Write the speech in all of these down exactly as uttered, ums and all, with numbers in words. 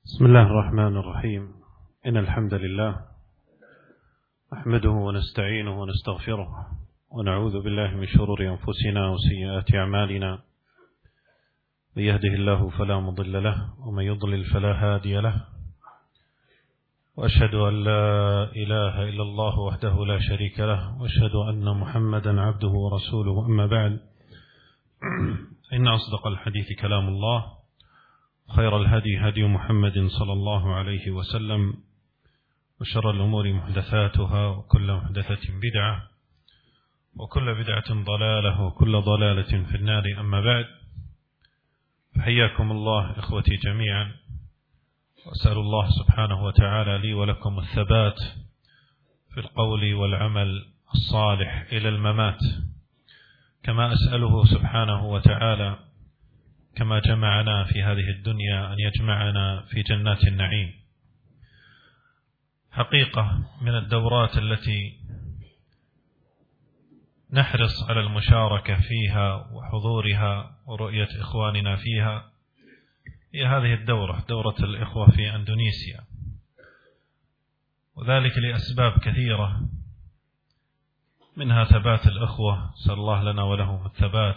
بسم الله الرحمن الرحيم. إن الحمد لله نحمده ونستعينه ونستغفره ونعوذ بالله من شرور أنفسنا وسيئات أعمالنا. من يهده الله فلا مضل له ومن يضلل فلا هادي له، وأشهد أن لا إله إلا الله وحده لا شريك له، وأشهد أن محمدا عبده ورسوله. أما بعد، إن أصدق الحديث كلام الله، خير الهدي هدي محمد صلى الله عليه وسلم، وشر الأمور محدثاتها، وكل محدثة بدعة، وكل بدعة ضلالة، وكل ضلالة في النار. أما بعد، فحياكم الله إخوتي جميعا، وأسأل الله سبحانه وتعالى لي ولكم الثبات في القول والعمل الصالح إلى الممات، كما أسأله سبحانه وتعالى كما جمعنا في هذه الدنيا أن يجمعنا في جنات النعيم. حقيقة من الدورات التي نحرص على المشاركة فيها وحضورها ورؤية إخواننا فيها هي هذه الدورة، دورة الإخوة في أندونيسيا، وذلك لأسباب كثيرة، منها ثبات الإخوة، نسأل الله لنا ولهم الثبات،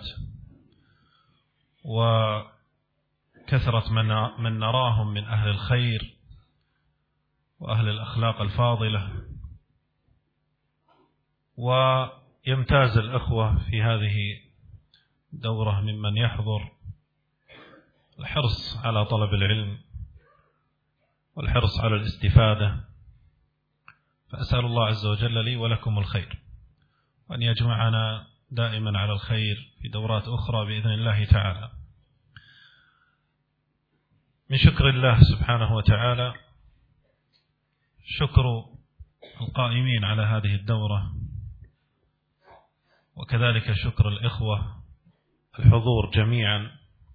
وكثرة من من نراهم من أهل الخير وأهل الأخلاق الفاضلة. ويمتاز الأخوة في هذه الدورة ممن يحضر الحرص على طلب العلم والحرص على الاستفادة، فأسأل الله عز وجل لي ولكم الخير، وأن يجمعنا دائما على الخير في دورات أخرى بإذن الله تعالى. من شكر الله سبحانه وتعالى شكر القائمين على هذه الدورة، وكذلك شكر الإخوة الحضور جميعا.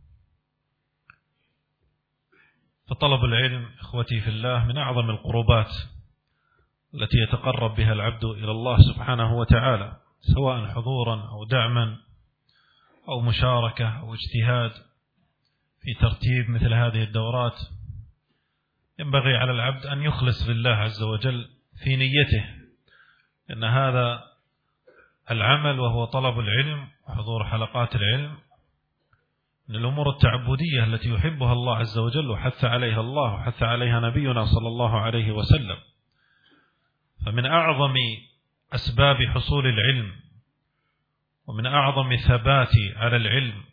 فطلب العلم إخوتي في الله من أعظم القربات التي يتقرب بها العبد إلى الله سبحانه وتعالى، سواء حضورا أو دعما أو مشاركة أو اجتهاد في ترتيب مثل هذه الدورات. ينبغي على العبد أن يخلص لله عز وجل في نيته، إن هذا العمل وهو طلب العلم وحضور حلقات العلم من الأمور التعبدية التي يحبها الله عز وجل، وحث عليها الله وحث عليها نبينا صلى الله عليه وسلم. فمن أعظم أسباب حصول العلم ومن أعظم الثبات على العلم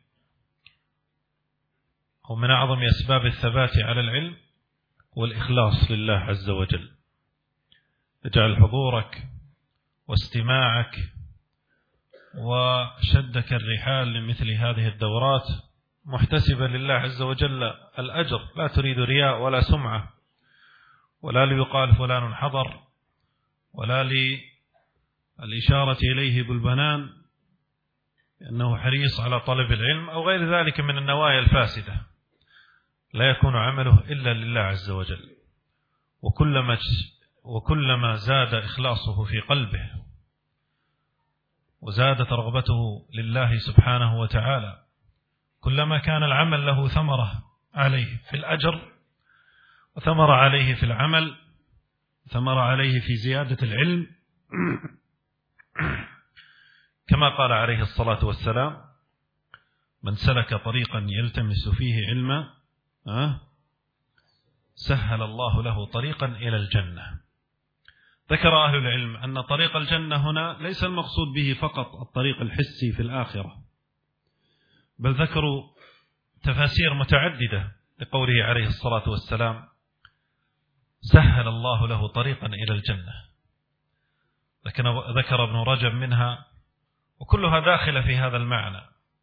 أو من أعظم أسباب الثبات على العلم هو الإخلاص لله عز وجل. اجعل حضورك واستماعك وشدك الرحال لمثل هذه الدورات محتسبا لله عز وجل الأجر، لا تريد رياء ولا سمعة، ولا ليقال فلان حضر، ولا للإشارة إليه بالبنان أنه حريص على طلب العلم أو غير ذلك من النوايا الفاسدة. لا يكون عمله إلا لله عز وجل، وكلما وكلما زاد إخلاصه في قلبه وزادت رغبته لله سبحانه وتعالى، كلما كان العمل له ثمرة عليه في الأجر، وثمر عليه في العمل، ثمر عليه في زيادة العلم، كما قال عليه الصلاة والسلام: من سلك طريقا يلتمس فيه علما سهل الله له طريقا إلى الجنة. ذكر أهل العلم أن طريق الجنة هنا ليس المقصود به فقط الطريق الحسي في الآخرة، بل ذكروا تفاسير متعددة لقوله عليه الصلاة والسلام: سهل الله له طريقا إلى الجنة. ذكر ابن رجب منها، وكلها داخلة في هذا المعنى.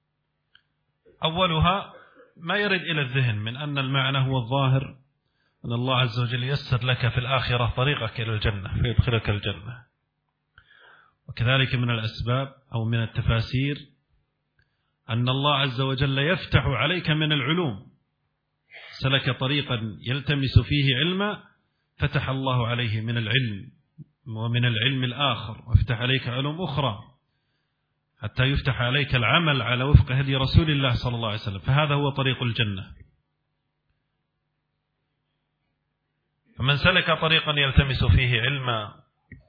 أولها ما يرد إلى الذهن من أن المعنى هو الظاهر، أن الله عز وجل يسر لك في الآخرة طريقك إلى الجنة فيدخلك الجنة. وكذلك من الأسباب أو من التفاسير أن الله عز وجل يفتح عليك من العلوم، سلك طريقا يلتمس فيه علما فتح الله عليه من العلم ومن العلم الآخر، وافتح عليك علوم أخرى حتى يفتح عليك العمل على وفق هدي رسول الله صلى الله عليه وسلم. فهذا هو طريق الجنة. فمن سلك طريقا يلتمس فيه علما،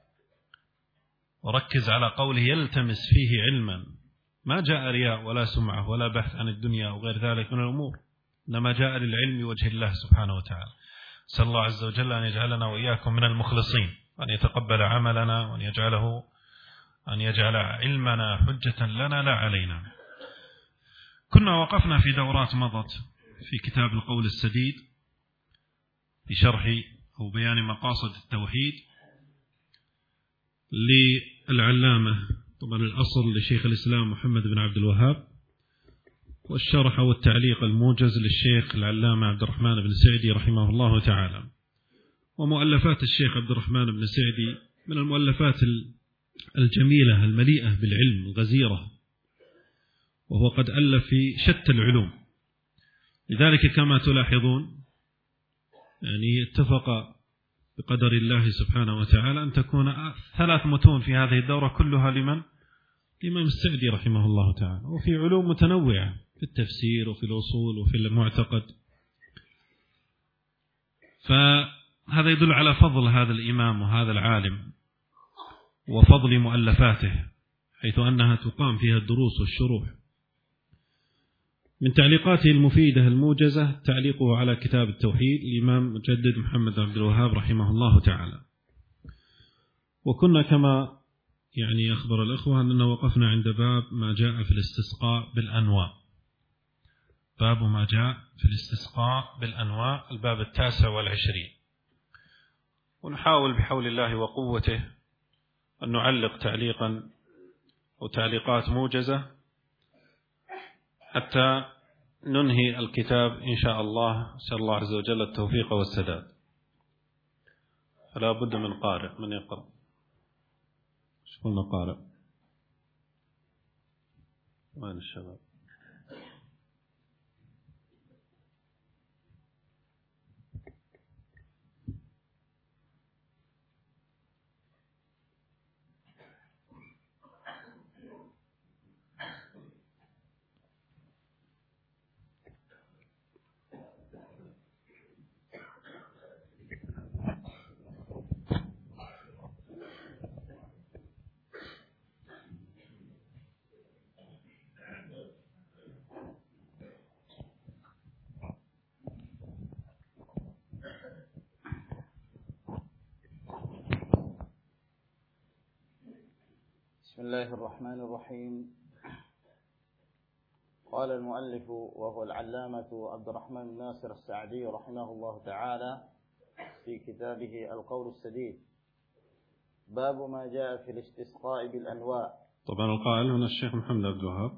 وركز على قوله يلتمس فيه علما، ما جاء رياء ولا سمعة ولا بحث عن الدنيا وغير ذلك من الأمور، إنما جاء للعلم وجه الله سبحانه وتعالى. سأل الله عز وجل أن يجعلنا وإياكم من المخلصين، وأن يتقبل عملنا، وأن يجعله أن يجعل علمنا حجة لنا لا علينا. كنا وقفنا في دورات مضت في كتاب القول السديد في شرح أو بيان مقاصد التوحيد للعلامة، طبعا الأصل لشيخ الإسلام محمد بن عبد الوهاب، والشرح والتعليق الموجز للشيخ العلامة عبد الرحمن بن سعدي رحمه الله تعالى. ومؤلفات الشيخ عبد الرحمن بن سعدي من المؤلفات الجميلة المليئة بالعلم الغزيرة، وهو قد ألف في شتى العلوم. لذلك كما تلاحظون يعني اتفق بقدر الله سبحانه وتعالى أن تكون ثلاث متون في هذه الدورة كلها لمن؟ الإمام السعدي رحمه الله تعالى، وفي علوم متنوعة في التفسير وفي الأصول وفي المعتقد. فهذا يدل على فضل هذا الإمام وهذا العالم وفضل مؤلفاته، حيث أنها تقام فيها الدروس والشروح. من تعليقاته المفيدة الموجزة تعليقه على كتاب التوحيد الإمام مجدد محمد بن عبد الوهاب رحمه الله تعالى. وكنا كما يعني أخبر الأخوة أننا وقفنا عند باب ما جاء في الاستسقاء بالأنواع. باب ما جاء في الاستسقاء بالأنواع، الباب التاسع والعشرين. ونحاول بحول الله وقوته أن نعلق تعليقا أو تعليقات موجزة حتى ننهي الكتاب إن شاء الله. أسأل الله عز وجل التوفيق والسداد. فلا بد من قارئ، من يقرأ؟ شكون قارئ؟ وين الشباب؟ بسم الله الرحمن الرحيم. قال المؤلف وهو العلامة عبد الرحمن بن ناصر السعدي رحمه الله تعالى في كتابه القول السديد: باب ما جاء في الاستسقاء بالأنواع. طبعا القائل هنا الشيخ محمد عبد الوهاب،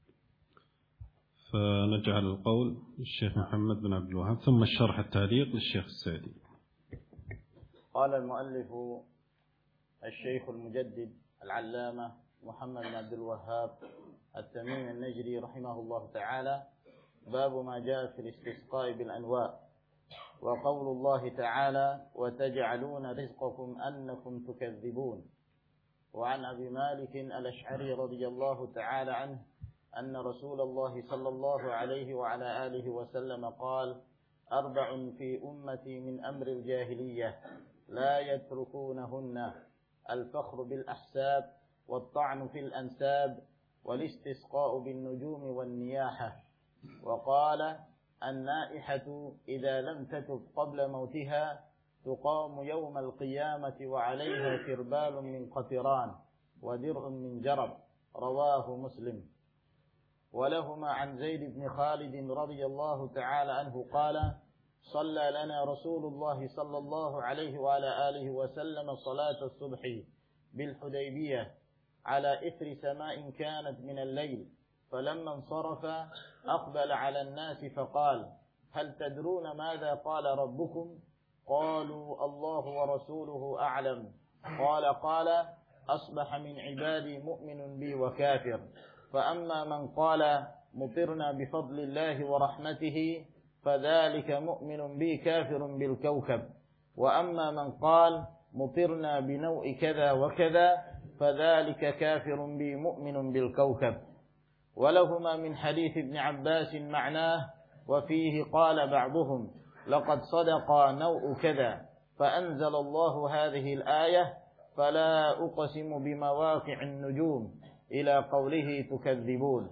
فنجعل القول للشيخ محمد بن عبد الوهاب ثم الشرح التعليق للشيخ السعدي. قال المؤلف الشيخ المجدد العلامة محمد بن عبد الوهاب التميمي النجري رحمه الله تعالى: باب ما جاء في الاستسقاء بالأنواع. وقول الله تعالى: وتجعلون رزقكم أنكم تكذبون. وعن أبي مالك الأشعري رضي الله تعالى عنه أن رسول الله صلى الله عليه وعلى آله وسلم قال: أربع في أمتي من أمر الجاهلية لا يتركونهن: الفخر بالأحساب، والطعن في الأنساب، والاستسقاء بالنجوم والنياحة. وقال: النائحة إذا لم تتب قبل موتها تقام يوم القيامة وعليها كربال من قطران ودرع من جرب. رواه مسلم. ولهما عن زيد بن خالد رضي الله تعالى عنه قال: صلى لنا رسول الله صلى الله عليه وعلى آله وسلم صلاة الصبح بالحديبية على إثر سماء كانت من الليل، فلما انصرف أقبل على الناس فقال: هل تدرون ماذا قال ربكم؟ قالوا: الله ورسوله أعلم. قال قال: أصبح من عبادي مؤمن بي وكافر، فأما من قال مطرنا بفضل الله ورحمته فذلك مؤمن بي كافر بالكوكب، وأما من قال مطرنا بنوء كذا وكذا فذلك كافر بي مؤمن بالكوكب. ولهما من حديث ابن عباس معناه، وفيه قال بعضهم: لقد صدق نوء كذا. فأنزل الله هذه الآية فلا أقسم بمواقع النجوم إلى قوله تكذبون.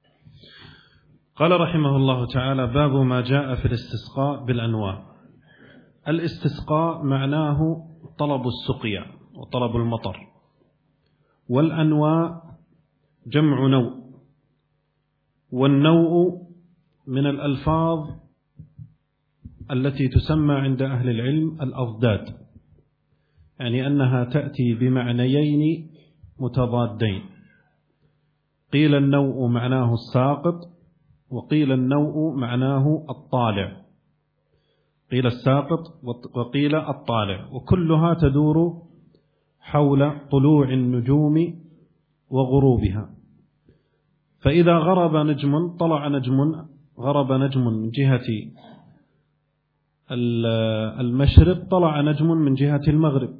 قال رحمه الله تعالى: باب ما جاء في الاستسقاء بالأنواع. الاستسقاء معناه طلب السقيا وطلب المطر، والأنواع جمع نوء، والنوء من الألفاظ التي تسمى عند أهل العلم الأضداد، يعني أنها تأتي بمعنيين متضادين. قيل النوء معناه الساقط، وقيل النوء معناه الطالع، قيل الساقط وقيل الطالع، وكلها تدور حول طلوع النجوم وغروبها. فإذا غرب نجم طلع نجم غرب نجم من جهة المشرق، طلع نجم من جهة المغرب،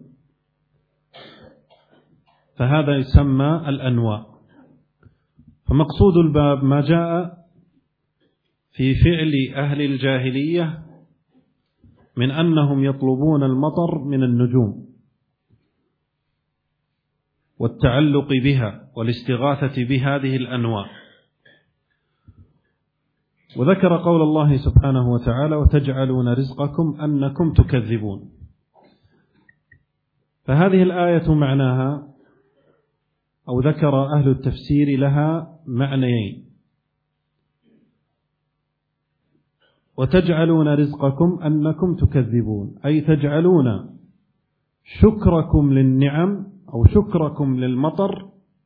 فهذا يسمى الأنواع. فمقصود الباب ما جاء في فعل أهل الجاهلية من أنهم يطلبون المطر من النجوم والتعلق بها والاستغاثة بهذه الأنواع. وذكر قول الله سبحانه وتعالى: وتجعلون رزقكم أنكم تكذبون. فهذه الآية معناها، أو ذكر أهل التفسير لها معنيين: وتجعلون رزقكم أنكم تكذبون، أي تجعلون شكركم للنعم أو شكركم للمطر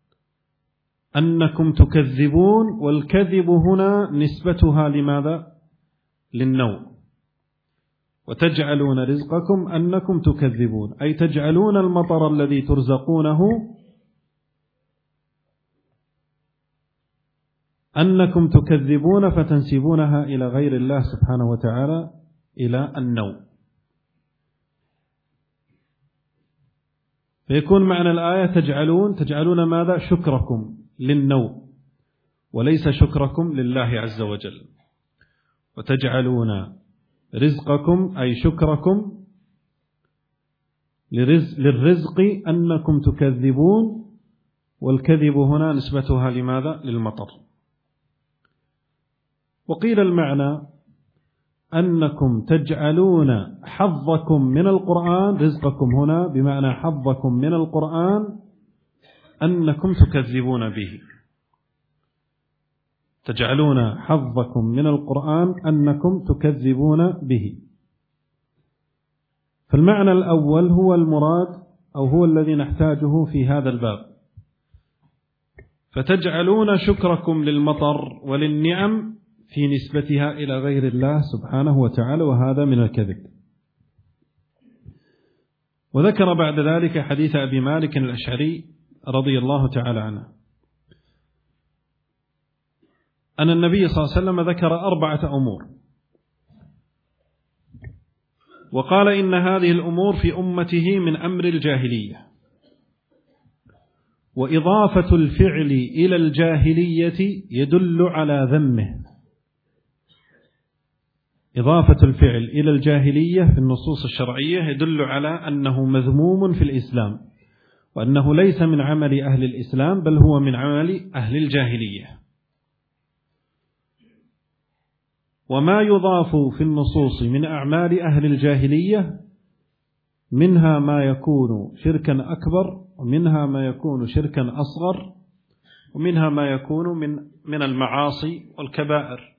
أنكم تكذبون، والكذب هنا نسبتها لماذا؟ للنوع. وتجعلون رزقكم أنكم تكذبون، أي تجعلون المطر الذي ترزقونه أنكم تكذبون، فتنسبونها إلى غير الله سبحانه وتعالى، إلى النوع. فيكون معنى الآية تجعلون تجعلون ماذا؟ شكركم للنوع، وليس شكركم لله عز وجل. وتجعلون رزقكم أي شكركم للرزق أنكم تكذبون، والكذب هنا نسبتها لماذا؟ للمطر. وقيل المعنى أنكم تجعلون حظكم من القرآن، رزقكم هنا بمعنى حظكم من القرآن أنكم تكذبون به، تجعلون حظكم من القرآن أنكم تكذبون به. فالمعنى الأول هو المراد، أو هو الذي نحتاجه في هذا الباب. فتجعلون شكركم للمطر وللنعم في نسبتها إلى غير الله سبحانه وتعالى، وهذا من الكذب. وذكر بعد ذلك حديث أبي مالك الأشعري رضي الله تعالى عنه أن النبي صلى الله عليه وسلم ذكر أربعة أمور، وقال إن هذه الأمور في أمته من أمر الجاهلية. وإضافة الفعل إلى الجاهلية يدل على ذمه. إضافة الفعل إلى الجاهلية في النصوص الشرعية يدل على أنه مذموم في الإسلام، وأنه ليس من عمل أهل الإسلام، بل هو من عمل أهل الجاهلية. وما يضاف في النصوص من أعمال أهل الجاهلية منها ما يكون شركا أكبر، ومنها ما يكون شركا أصغر، ومنها ما يكون من من المعاصي والكبائر،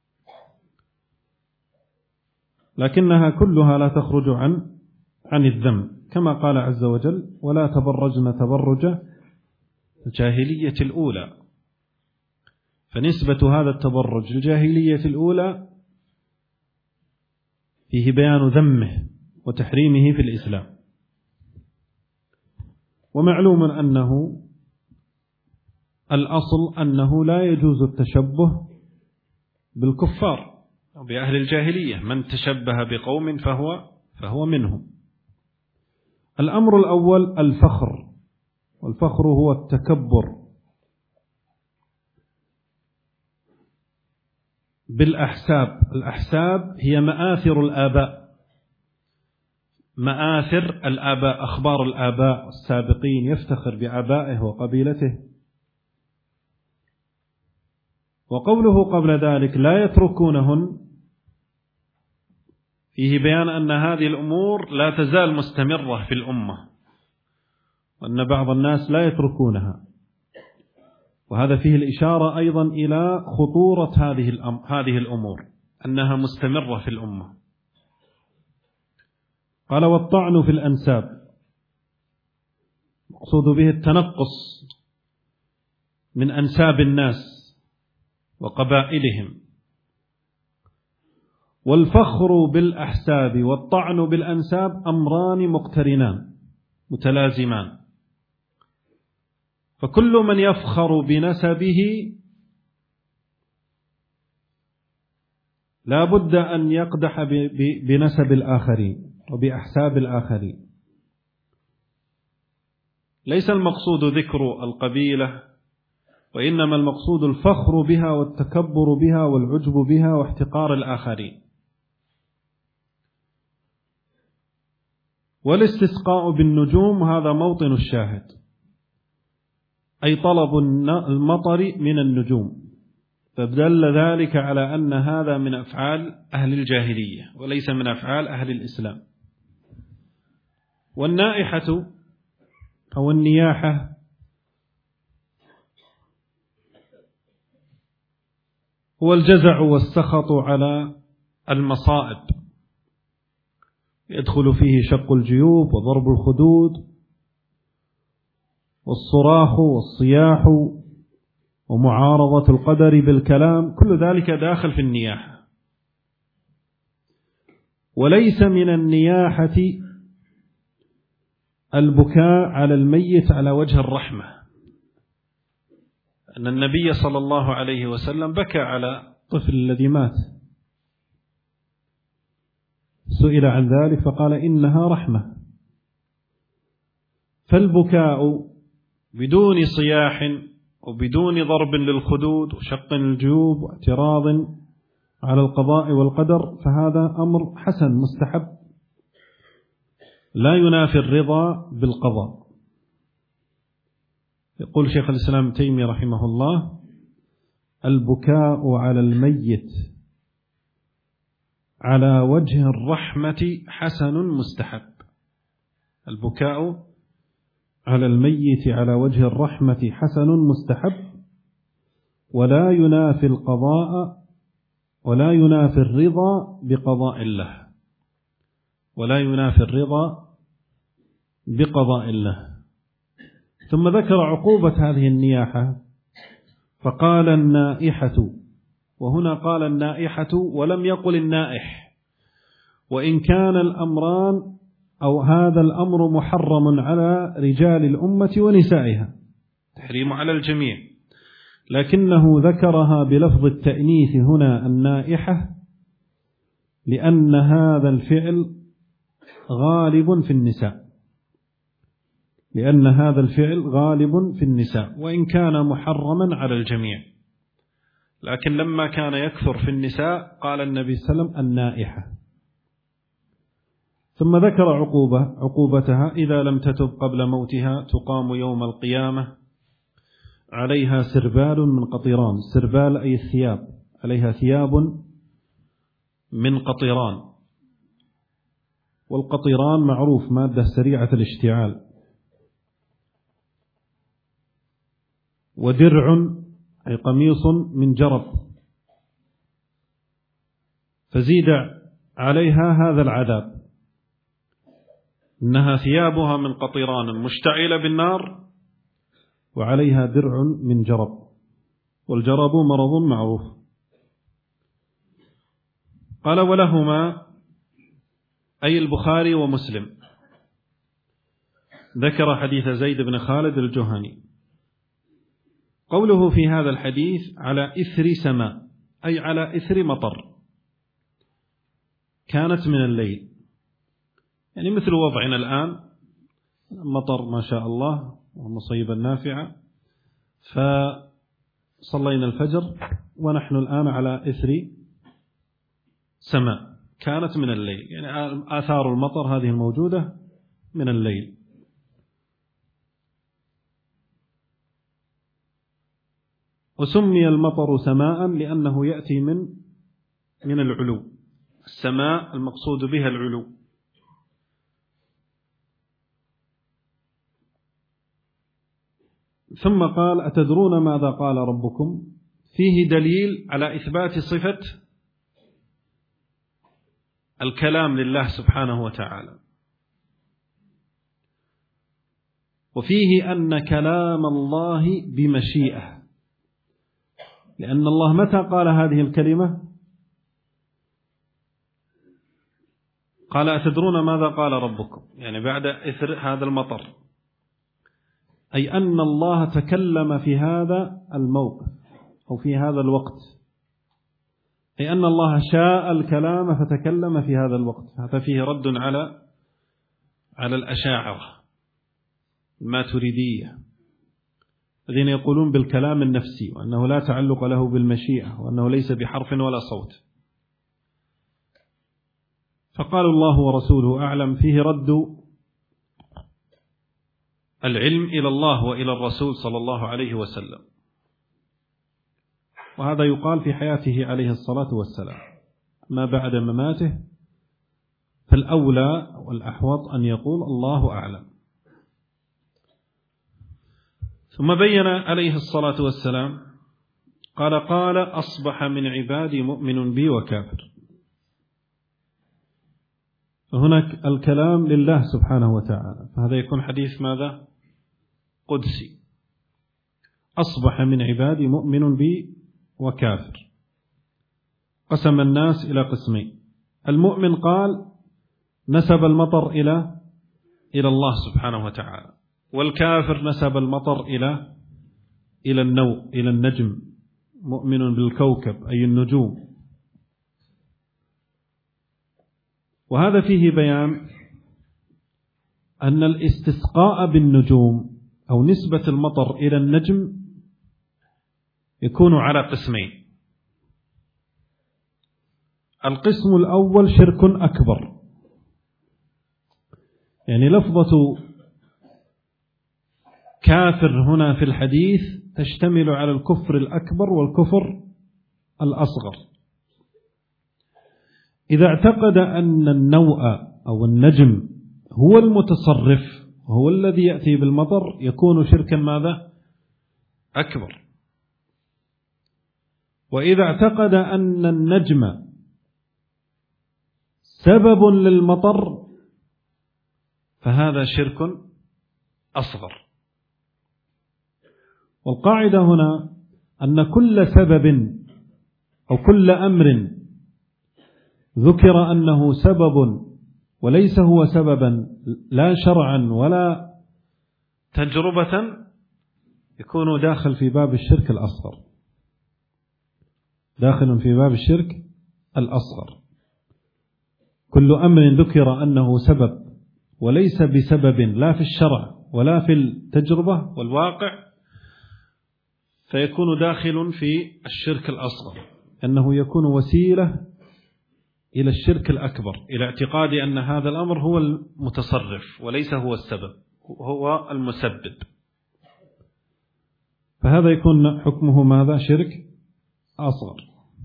لكنها كلها لا تخرج عن عن الذم، كما قال عز وجل: ولا تبرجن تبرج الجاهلية الأولى. فنسبة هذا التبرج للجاهلية الأولى فيه بيان ذمه وتحريمه في الإسلام. ومعلوم أنه الأصل أنه لا يجوز التشبه بالكفار أو بأهل الجاهلية، من تشبه بقوم فهو فهو منهم. الأمر الأول الفخر، والفخر هو التكبر بالأحساب. الأحساب هي مآثر الآباء، مآثر الآباء، أخبار الآباء السابقين، يفتخر بآبائه وقبيلته. وقوله قبل ذلك لا يتركونهن فيه بيان أن هذه الأمور لا تزال مستمرة في الأمة، وأن بعض الناس لا يتركونها، وهذا فيه الإشارة أيضا إلى خطورة هذه هذه الأمور، أنها مستمرة في الأمة. قال والطعن في الأنساب، مقصود به التنقص من أنساب الناس وقبائلهم. والفخر بالأحساب والطعن بالأنساب أمران مقترنان متلازمان، فكل من يفخر بنسبه لا بد أن يقدح بنسب الآخرين وبأحساب الآخرين. ليس المقصود ذكر القبيلة، وإنما المقصود الفخر بها والتكبر بها والعجب بها واحتقار الآخرين. والاستسقاء بالنجوم هذا موطن الشاهد، أي طلب المطر من النجوم، فدل ذلك على أن هذا من أفعال أهل الجاهلية وليس من أفعال أهل الإسلام. والنائحة أو النياحة هو الجزع والسخط على المصائب، يدخل فيه شق الجيوب وضرب الخدود والصراخ والصياح ومعارضة القدر بالكلام، كل ذلك داخل في النياحة. وليس من النياحة البكاء على الميت على وجه الرحمة، أن النبي صلى الله عليه وسلم بكى على الطفل الذي مات، سئل عن ذلك فقال إنها رحمة. فالبكاء بدون صياح وبدون ضرب للخدود وشق الجيوب واعتراض على القضاء والقدر فهذا أمر حسن مستحب، لا ينافي الرضا بالقضاء. يقول شيخ الإسلام ابن تيمية رحمه الله: البكاء على الميت على وجه الرحمة حسن مستحب. البكاء على الميت على وجه الرحمة حسن مستحب، ولا ينافي القضاء ولا ينافي الرضا بقضاء الله، ولا ينافي الرضا بقضاء الله. ثم ذكر عقوبة هذه النياحة فقال النائحة، وهنا قال النائحة ولم يقل النائح، وإن كان الأمران أو هذا الأمر محرم على رجال الأمة ونسائها، تحريم على الجميع، لكنه ذكرها بلفظ التأنيث هنا النائحة لأن هذا الفعل غالب في النساء، لأن هذا الفعل غالب في النساء وإن كان محرما على الجميع، لكن لما كان يكثر في النساء قال النبي صلى الله عليه وسلم النائحة. ثم ذكر عقوبة عقوبتها: إذا لم تتب قبل موتها تقام يوم القيامة عليها سربال من قطران. السربال أي الثياب، عليها ثياب من قطران، والقطران معروف مادة سريعة الاشتعال. ودرع أي قميص من جرب، فزيد عليها هذا العذاب، إنها ثيابها من قطران مشتعلة بالنار وعليها درع من جرب، والجرب مرض معروف. قال: ولهما أي البخاري ومسلم ذكر حديث زيد بن خالد الجهني. قوله في هذا الحديث على إثر سماء أي على إثر مطر كانت من الليل، يعني مثل وضعنا الآن، مطر ما شاء الله ومصيبة نافعة، فصلينا الفجر ونحن الآن على إثر سماء كانت من الليل، يعني آثار المطر هذه الموجودة من الليل. وسمي المطر سماء لأنه يأتي من من العلو، السماء المقصود بها العلو. ثم قال: أتدرون ماذا قال ربكم؟ فيه دليل على إثبات صفة الكلام لله سبحانه وتعالى، وفيه أن كلام الله بمشيئة، لأن الله متى قال هذه الكلمة؟ قال: أتدرون ماذا قال ربكم؟ يعني بعد إثر هذا المطر، أي أن الله تكلم في هذا الموقف أو في هذا الوقت، أي أن الله شاء الكلام فتكلم في هذا الوقت. هذا فيه رد على على الأشاعرة الماتريدية الذين يقولون بالكلام النفسي، وأنه لا تعلق له بالمشيئة، وأنه ليس بحرف ولا صوت. فقال الله ورسوله أعلم، فيه رد العلم إلى الله وإلى الرسول صلى الله عليه وسلم، وهذا يقال في حياته عليه الصلاة والسلام. ما بعد مماته فالأولى والأحوط أن يقول الله أعلم. ثم بين عليه الصلاة والسلام قال: قال أصبح من عبادي مؤمن بي وكافر. فهناك الكلام لله سبحانه وتعالى، فهذا يكون حديث ماذا؟ قدسي. أصبح من عبادي مؤمن بي وكافر. قسم الناس إلى قسمين: المؤمن قال نسب المطر إلى إلى الله سبحانه وتعالى، والكافر نسب المطر إلى إلى النوء، إلى النجم، مؤمن بالكوكب أي النجوم. وهذا فيه بيان أن الاستسقاء بالنجوم أو نسبة المطر إلى النجم يكون على قسمين. القسم الأول شرك أكبر، يعني لفظة كافر هنا في الحديث تشتمل على الكفر الأكبر والكفر الأصغر. إذا اعتقد أن النوء أو النجم هو المتصرف وهو الذي يأتي بالمطر يكون شركا ماذا؟ أكبر. وإذا اعتقد أن النجم سبب للمطر فهذا شرك أصغر. والقاعدة هنا أن كل سبب أو كل أمر ذكر أنه سبب وليس هو سببا لا شرعا ولا تجربة يكون داخل في باب الشرك الأصغر، داخل في باب الشرك الأصغر. كل أمر ذكر أنه سبب وليس بسبب لا في الشرع ولا في التجربة والواقع فيكون داخل في الشرك الأصغر، أنه يكون وسيلة إلى الشرك الأكبر، إلى اعتقاد أن هذا الأمر هو المتصرف وليس هو السبب، هو المسبب. فهذا يكون حكمه ماذا؟ شرك أصغر.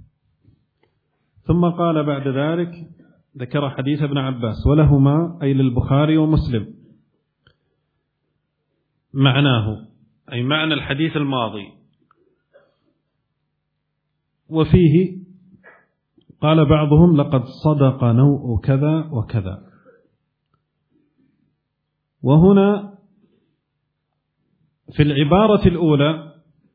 ثم قال بعد ذلك ذكر حديث ابن عباس ولهما أي للبخاري ومسلم معناه أي معنى الحديث الماضي، وفيه قال بعضهم لقد صدق نوء كذا وكذا. وهنا في العبارة الأولى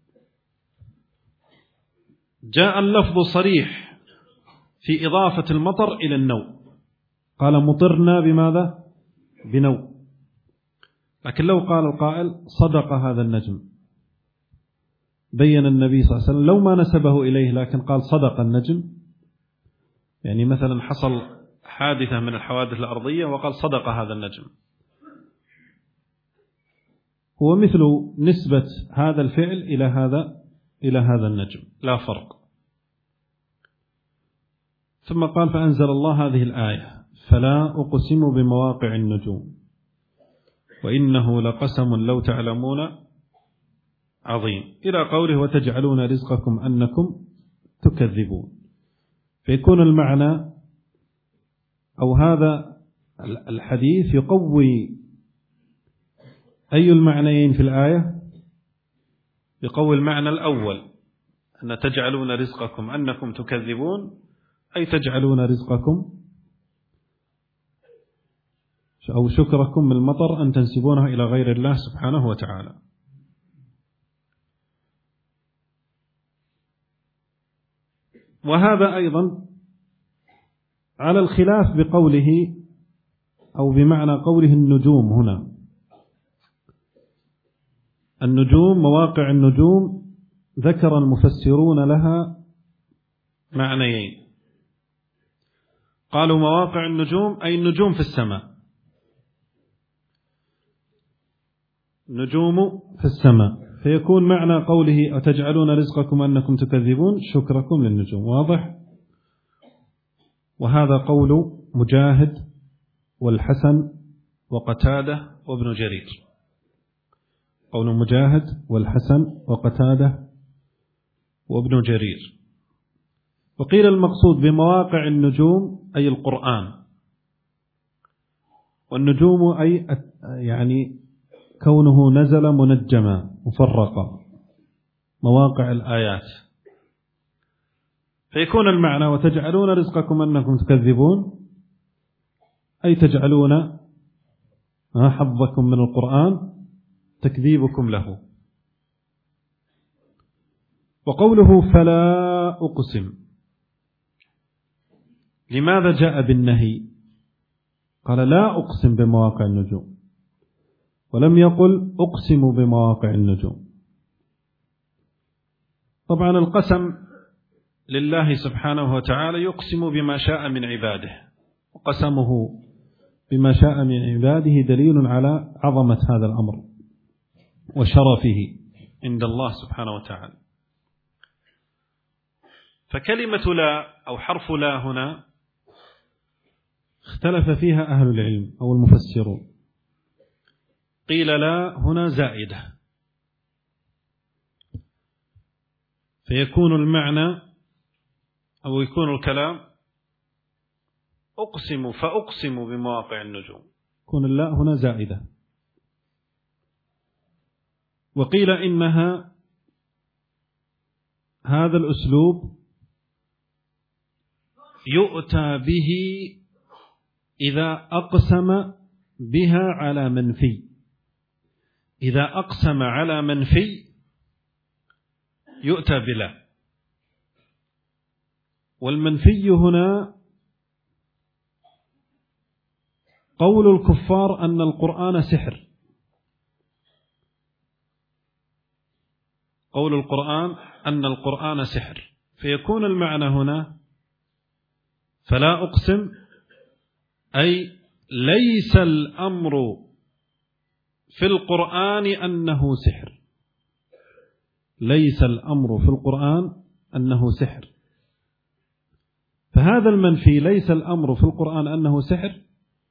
جاء اللفظ صريح في إضافة المطر إلى النوء، قال مطرنا بماذا؟ بنوء. لكن لو قال القائل صدق هذا النجم، بين النبي صلى الله عليه وسلم لو ما نسبه إليه لكن قال صدق النجم، يعني مثلا حصل حادثة من الحوادث الأرضية وقال صدق هذا النجم، هو مثل نسبة هذا الفعل إلى هذا إلى هذا النجم، لا فرق. ثم قال فأنزل الله هذه الآية فلا أقسم بمواقع النجوم وإنه لقسم لو تعلمون عظيم إلى قوله وتجعلون رزقكم أنكم تكذبون. فيكون المعنى أو هذا الحديث يقوي أي المعنيين في الآية؟ يقوي المعنى الأول أن تجعلون رزقكم أنكم تكذبون، أي تجعلون رزقكم أو شكركم من المطر أن تنسبونه إلى غير الله سبحانه وتعالى. وهذا أيضا على الخلاف بقوله أو بمعنى قوله النجوم هنا. النجوم مواقع النجوم ذكر المفسرون لها معنيين. قالوا مواقع النجوم أي النجوم في السماء، نجوم في السماء، فيكون معنى قوله أتجعلون رزقكم أنكم تكذبون شكركم للنجوم. واضح؟ وهذا قول مجاهد والحسن وقتادة وابن جرير، قول مجاهد والحسن وقتادة وابن جرير. وقيل المقصود بمواقع النجوم أي القرآن، والنجوم أي يعني كونه نزل منجما مفرقا مواقع الآيات. فيكون المعنى وتجعلون رزقكم أنكم تكذبون أي تجعلون حظكم من القرآن تكذيبكم له. وقوله فلا أقسم، لماذا جاء بالنهي؟ قال لا أقسم بمواقع النجوم ولم يقل أقسم بمواقع النجوم. طبعا القسم لله سبحانه وتعالى يقسم بما شاء من عباده، وقسمه بما شاء من عباده دليل على عظمة هذا الأمر وشرفه عند الله سبحانه وتعالى. فكلمة لا أو حرف لا هنا اختلف فيها أهل العلم أو المفسرون. قيل لا هنا زائدة، فيكون المعنى أو يكون الكلام أقسم فأقسم بمواقع النجوم، يكون اللا هنا زائدة. وقيل إنها هذا الأسلوب يؤتى به إذا أقسم بها على منفي، إذا أقسم على منفي يؤتى بلا. والمنفي هنا قول الكفار أن القرآن سحر، قول القرآن أن القرآن سحر، فيكون المعنى هنا فلا أقسم أي ليس الأمر في القرآن أنه سحر، ليس الأمر في القرآن أنه سحر. فهذا المنفي ليس الأمر في القرآن أنه سحر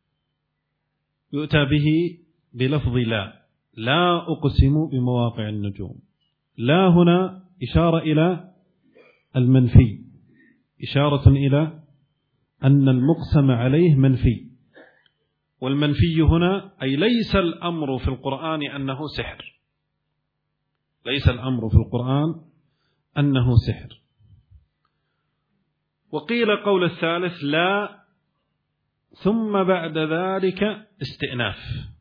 يؤتى به بلفظ لا، لا أقسم بمواقع النجوم. لا هنا إشارة إلى المنفي، إشارة إلى أن المقسم عليه منفي، والمنفي هنا أي ليس الأمر في القرآن أنه سحر، ليس الأمر في القرآن أنه سحر. وقيل قول الثالث لا ثم بعد ذلك استئناف،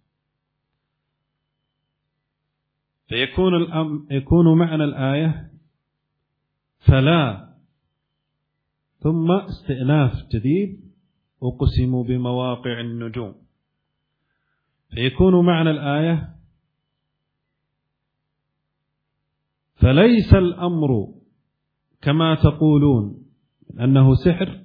فيكون الأم يكون معنى الآية فلا ثم استئناف جديد أقسم بمواقع النجوم، فيكون معنى الآية فليس الأمر كما تقولون أنه سحر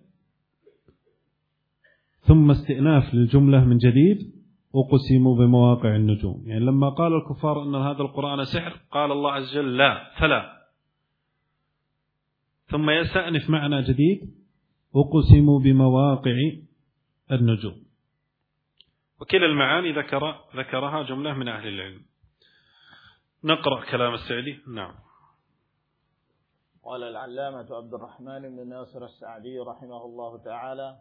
ثم استئناف للجملة من جديد أقسم بمواقع النجوم. يعني لما قال الكفار أن هذا القرآن سحر قال الله عز وجل لا فلا، ثم يستأنف معنى جديد أقسم بمواقع النجوم. وكلا المعاني ذكر ذكرها جملة من أهل العلم. نقرأ كلام السعدي. نعم. قال العلامة عبد الرحمن بن ناصر السعدي رحمه الله تعالى: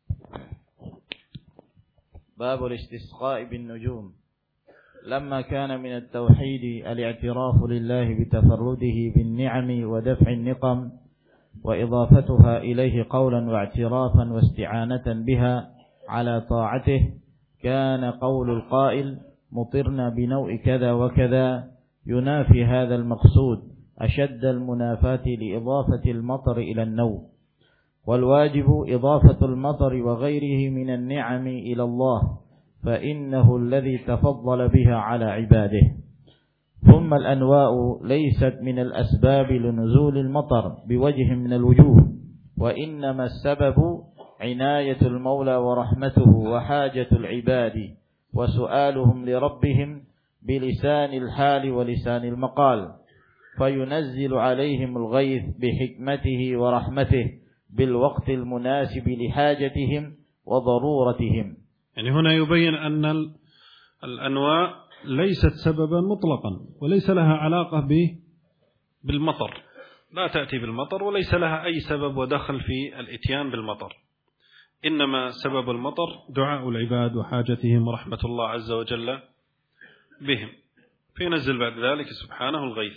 باب الاستسقاء بالنجوم. لما كان من التوحيد الاعتراف لله بتفرده بالنعم ودفع النقم وإضافتها إليه قولا واعترافا واستعانة بها على طاعته، كان قول القائل مطرنا بنوء كذا وكذا ينافي هذا المقصود أشد المنافاة لإضافة المطر إلى النوء، والواجب إضافة المطر وغيره من النعم إلى الله، فإنه الذي تفضل بها على عباده. ثم الأنواء ليست من الأسباب لنزول المطر بوجه من الوجوه، وإنما السبب عناية المولى ورحمته وحاجة العباد وسؤالهم لربهم بلسان الحال ولسان المقال، فينزل عليهم الغيث بحكمته ورحمته بالوقت المناسب لحاجتهم وضرورتهم. يعني هنا يبين أن الأنواع ليست سببا مطلقا وليس لها علاقة بالمطر، لا تأتي بالمطر وليس لها أي سبب ودخل في الإتيان بالمطر، إنما سبب المطر دعاء العباد وحاجتهم ورحمة الله عز وجل بهم، فينزل بعد ذلك سبحانه الغيث.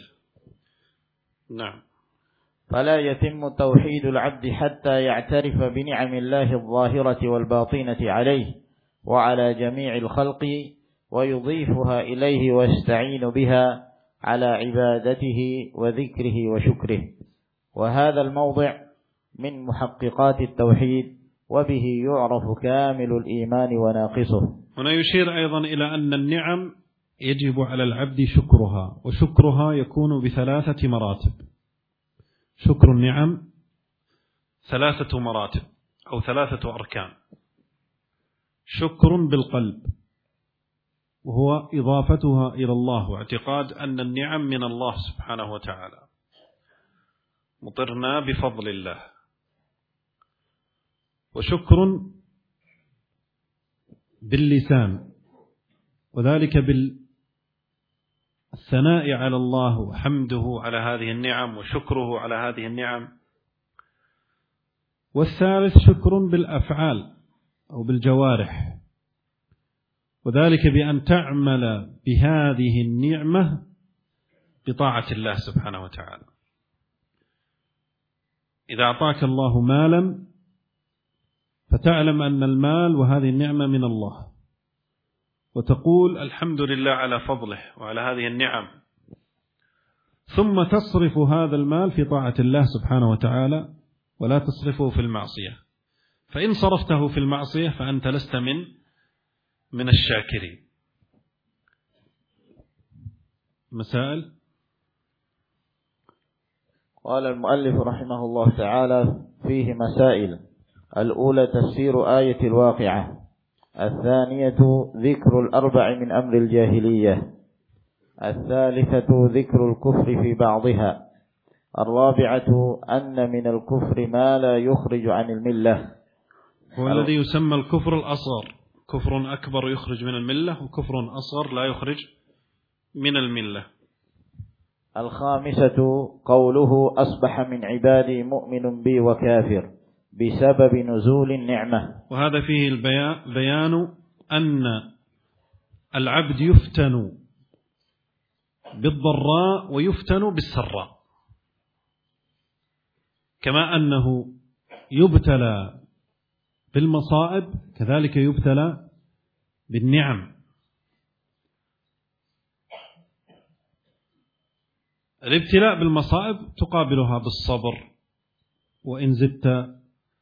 نعم. فلا يتم توحيد العبد حتى يعترف بنعم الله الظاهرة والباطنة عليه وعلى جميع الخلق ويضيفها إليه ويستعين بها على عبادته وذكره وشكره، وهذا الموضع من محققات التوحيد وبه يعرف كامل الإيمان وناقصه. هنا يشير أيضا إلى أن النعم يجب على العبد شكرها، وشكرها يكون بثلاثة مراتب. شكر النعم ثلاثة مراتب أو ثلاثة أركان. شكر بالقلب، وهو إضافتها إلى الله واعتقاد أن النعم من الله سبحانه وتعالى، مطرنا بفضل الله. وشكر باللسان، وذلك بالثناء على الله وحمده على هذه النعم وشكره على هذه النعم. والثالث شكر بالأفعال أو بالجوارح، وذلك بأن تعمل بهذه النعمة بطاعة الله سبحانه وتعالى. إذا أعطاك الله مالا فتعلم أن المال وهذه النعمة من الله، وتقول الحمد لله على فضله وعلى هذه النعم، ثم تصرف هذا المال في طاعة الله سبحانه وتعالى ولا تصرفه في المعصية، فإن صرفته في المعصية فأنت لست من من الشاكرين. مسائل. قال المؤلف رحمه الله تعالى: فيه مسائل. الأولى تفسير آية الواقعة. الثانية ذكر الأربع من أمر الجاهلية. الثالثة ذكر الكفر في بعضها. الرابعة أن من الكفر ما لا يخرج عن الملة، هو الذي يسمى الكفر الأصغر، كفر أكبر يخرج من الملة، وكفر أصغر لا يخرج من الملة. الخامسة قوله أصبح من عبادي مؤمن بي وكافر بسبب نزول النعمة، وهذا فيه البيان بيان أن العبد يفتن بالضراء ويفتن بالسراء، كما أنه يبتلى بالمصائب كذلك يبتلى بالنعم. الابتلاء بالمصائب تقابلها بالصبر، وإن زدت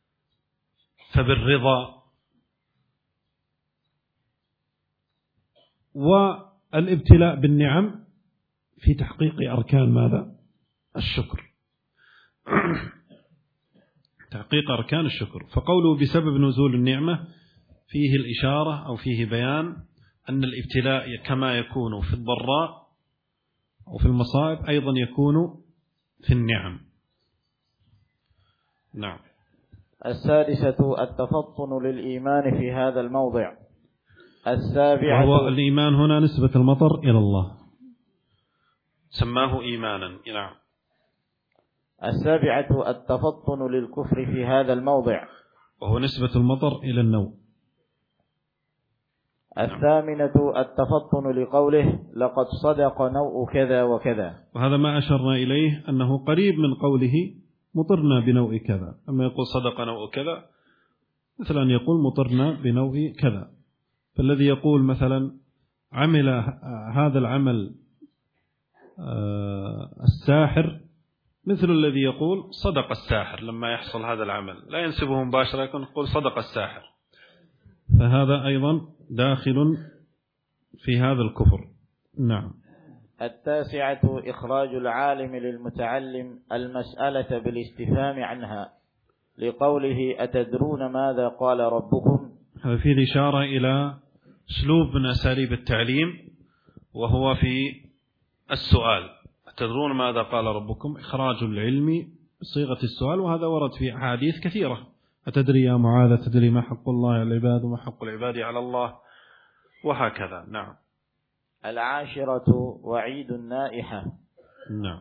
فبالرضا. والابتلاء بالنعم في تحقيق أركان ماذا؟ الشكر. تحقيق أركان الشكر. فقوله بسبب نزول النعمة فيه الإشارة أو فيه بيان أن الابتلاء كما يكون في الضراء أو في المصائب أيضا يكون في النعم. نعم. السادسة التفطن للإيمان في هذا الموضع. السابعة، وهو الإيمان هنا نسبة المطر إلى الله، سماه إيمانا. نعم. السابعة التفطن للكفر في هذا الموضع، وهو نسبة المطر إلى النوم. الثامنة التفطن لقوله لقد صدق نوء كذا وكذا، وهذا ما أشرنا إليه أنه قريب من قوله مطرنا بنوء كذا. أما يقول صدق نوء كذا مثل أن يقول مطرنا بنوء كذا. فالذي يقول مثلا عمل هذا العمل الساحر مثل الذي يقول صدق الساحر لما يحصل هذا العمل، لا ينسبه مباشرة، يكون يقول صدق الساحر، فهذا أيضا داخل في هذا الكفر. نعم. التاسعة إخراج العالم للمتعلم المسألة بالاستفهام عنها، لقوله أتدرون ماذا قال ربكم. هذا فيه الإشارة إلى أسلوب من أساليب التعليم، وهو في السؤال. أتدرون ماذا قال ربكم، إخراج العلم بصيغة السؤال، وهذا ورد في أحاديث كثيرة. أتدري يا معاذ، تدري ما حق الله على العباد وما حق العباد على الله، وهكذا. نعم. العاشرة وعيد النائحة. نعم.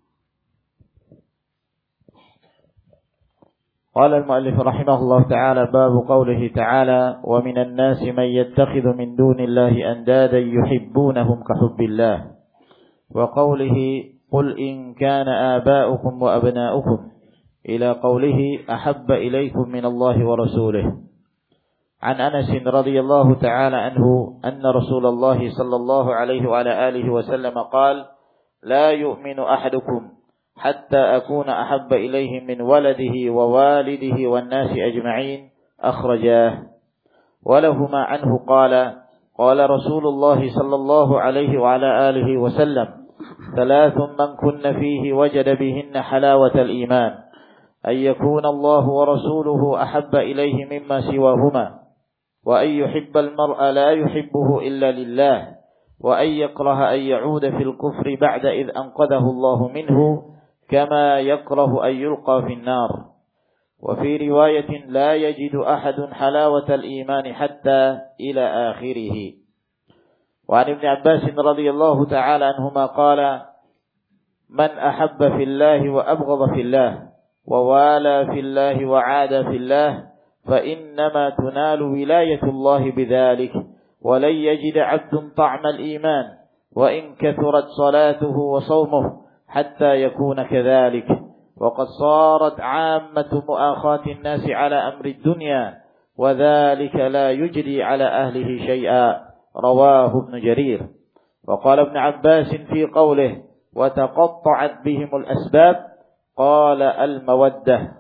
قال المؤلف رحمه الله تعالى: باب قوله تعالى: ومن الناس من يتخذ من دون الله أندادا يحبونهم كحب الله، وقوله: قل إن كان آباؤكم وأبناؤكم، إلى قوله: أحب إليكم من الله ورسوله. عن أنس رضي الله تعالى عنه أن رسول الله صلى الله عليه وعلى آله وسلم قال: لا يؤمن أحدكم حتى أكون أحب إليه من ولده ووالده والناس أجمعين، أخرجاه. ولهما عنه قال: قال رسول الله صلى الله عليه وعلى آله وسلم: ثلاث من كن فيه وجد بهن حلاوة الإيمان، أن يكون الله ورسوله أحب إليه مما سواهما، وأن يحب المرء لا يحبه إلا لله، وأن يكره أن يعود في الكفر بعد إذ أنقذه الله منه، كما يكره أن يلقى في النار. وفي رواية: لا يجد أحد حلاوة الإيمان حتى إلى آخره. وعن ابن عباس رضي الله تعالى عنهما قال: من أحب في الله وأبغض في الله ووالى في الله وعاد في الله، فإنما تنال ولاية الله بذلك، ولن يجد عبد طعم الإيمان وإن كثرت صلاته وصومه حتى يكون كذلك. وقد صارت عامة مؤاخاة الناس على أمر الدنيا، وذلك لا يجري على أهله شيئا. رواه ابن جرير. وقال ابن عباس في قوله: وتقطعت بهم الأسباب، قال: المودة.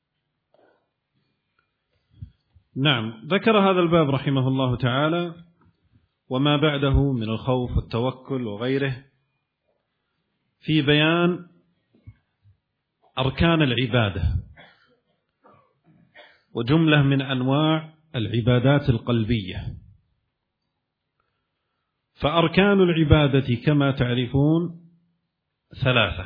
نعم. ذكر هذا الباب رحمه الله تعالى وما بعده من الخوف والتوكل وغيره في بيان أركان العبادة وجملة من أنواع العبادات القلبية. فأركان العبادة كما تعرفون ثلاثة: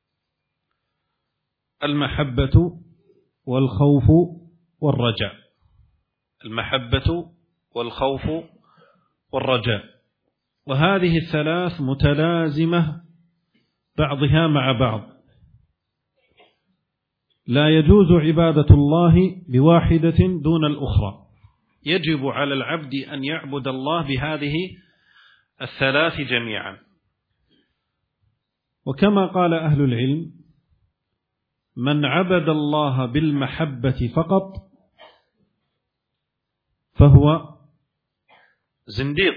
المحبة والخوف والرجاء. المحبة والخوف والرجاء، وهذه الثلاث متلازمة بعضها مع بعض، لا يجوز عبادة الله بواحدة دون الأخرى. يجب على العبد أن يعبد الله بهذه الثلاث جميعا. وكما قال أهل العلم: من عبد الله بالمحبة فقط فهو زنديق،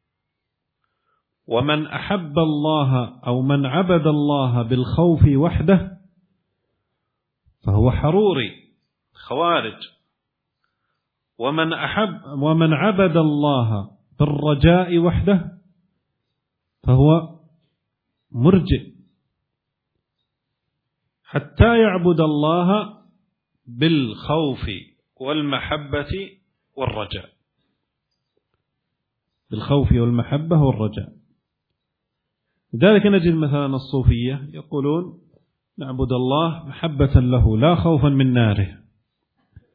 ومن أحب الله أو من عبد الله بالخوف وحده فهو حروري خوارج، ومن أحب ومن عبد الله بالرجاء وحده فهو مرجئ، حتى يعبد الله بالخوف والمحبة والرجاء. بالخوف والمحبة والرجاء. لذلك نجد مثلا الصوفية يقولون: نعبد الله محبة له لا خوفا من ناره.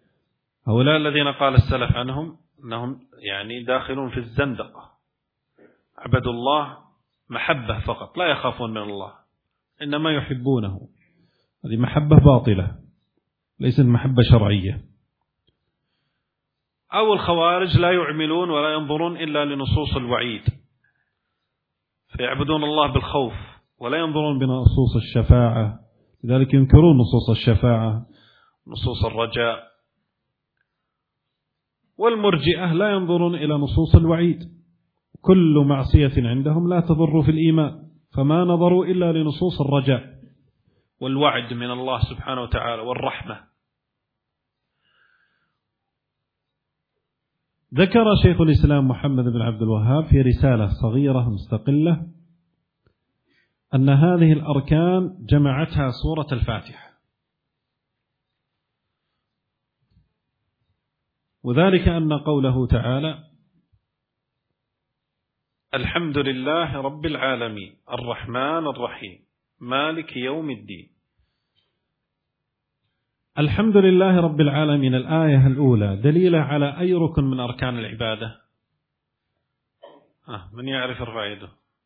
هؤلاء الذين قال السلف عنهم أنهم يعني داخلون في الزندقة، عبدوا الله محبة فقط، لا يخافون من الله، إنما يحبونه. هذه محبة باطلة ليست محبة شرعية. أو الخوارج لا يعملون ولا ينظرون إلا لنصوص الوعيد، فيعبدون الله بالخوف ولا ينظرون بنصوص الشفاعة، لذلك ينكرون نصوص الشفاعة، نصوص الرجاء. والمرجئة لا ينظرون إلى نصوص الوعيد، كل معصية عندهم لا تضر في الإيمان، فما نظروا إلا لنصوص الرجاء والوعد من الله سبحانه وتعالى والرحمة. ذكر شيخ الإسلام محمد بن عبد الوهاب في رسالة صغيرة مستقلة أن هذه الأركان جمعتها سورة الفاتحة، وذلك أن قوله تعالى: الحمد لله رب العالمين الرحمن الرحيم مالك يوم الدين. الحمد لله رب العالمين الآية الأولى دليلة على أي ركن من أركان العبادة؟ آه من يعرف ارفع يده.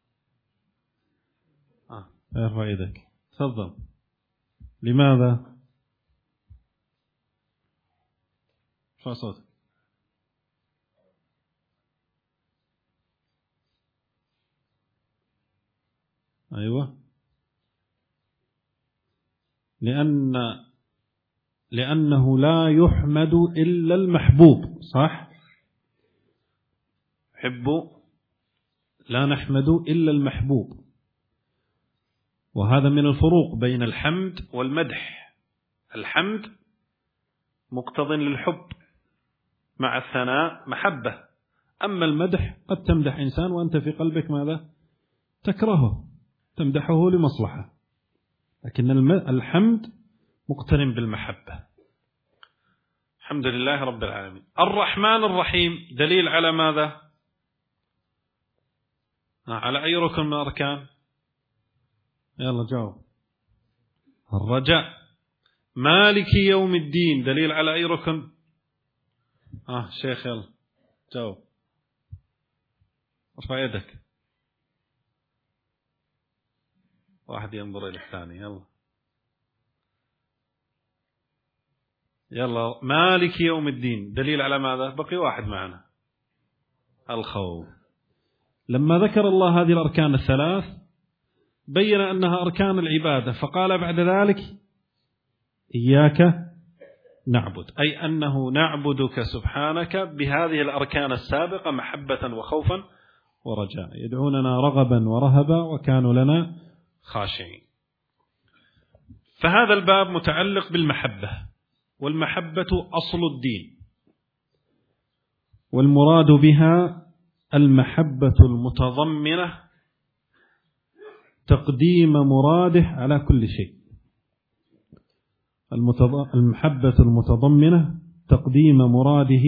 آه ارفع يدك، تفضل. لماذا؟ ارفع صوتك. أيوة، لأن لأنه لا يحمد إلا المحبوب، صح؟ حب لا نحمد إلا المحبوب، وهذا من الفروق بين الحمد والمدح. الحمد مقتضٍ للحب مع الثناء محبة، أما المدح قد تمدح إنسان وأنت في قلبك ماذا؟ تكرهه، تمدحه لمصلحة، لكن الحمد مقترن بالمحبة. الحمد لله رب العالمين. الرحمن الرحيم دليل على ماذا؟ على أي ركن من الأركان؟ يلا جاوب. الرجاء. مالك يوم الدين دليل على أي ركن؟ آه شيخ يلا جاوب، ارفع يدك. واحد ينظر إلى الثاني. يلا يلا مالك يوم الدين دليل على ماذا؟ بقي واحد معنا، الخوف. لما ذكر الله هذه الأركان الثلاث بين أنها أركان العبادة، فقال بعد ذلك: إياك نعبد، أي أنه نعبدك سبحانك بهذه الأركان السابقة محبة وخوفا ورجاء، يدعوننا رغبا ورهبا وكانوا لنا خاشعين. فهذا الباب متعلق بالمحبة، والمحبة أصل الدين، والمراد بها المحبة المتضمنة تقديم مراده على كل شيء. المحبة المتضمنة تقديم مراده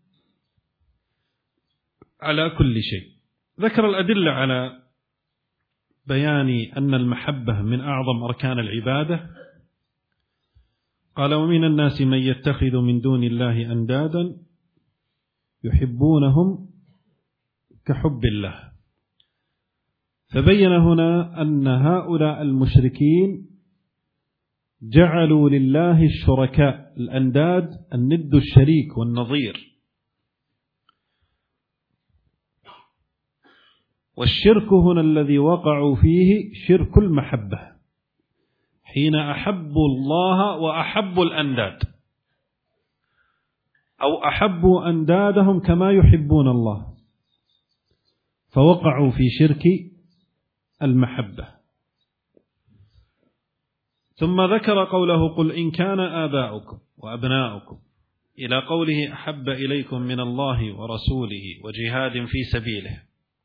على كل شيء. ذكر الأدلة على بيان أن المحبة من أعظم أركان العبادة. قال: ومن الناس من يتخذ من دون الله أندادا يحبونهم كحب الله. فبين هنا أن هؤلاء المشركين جعلوا لله الشركاء، الأنداد، الند الشريك والنظير. والشرك هنا الذي وقعوا فيه شرك المحبة، حين أحبوا الله وأحبوا الأنداد، أو أحبوا أندادهم كما يحبون الله، فوقعوا في شرك المحبة. ثم ذكر قوله: قل إن كان آباؤكم وأبناؤكم، إلى قوله: أحب إليكم من الله ورسوله وجهاد في سبيله.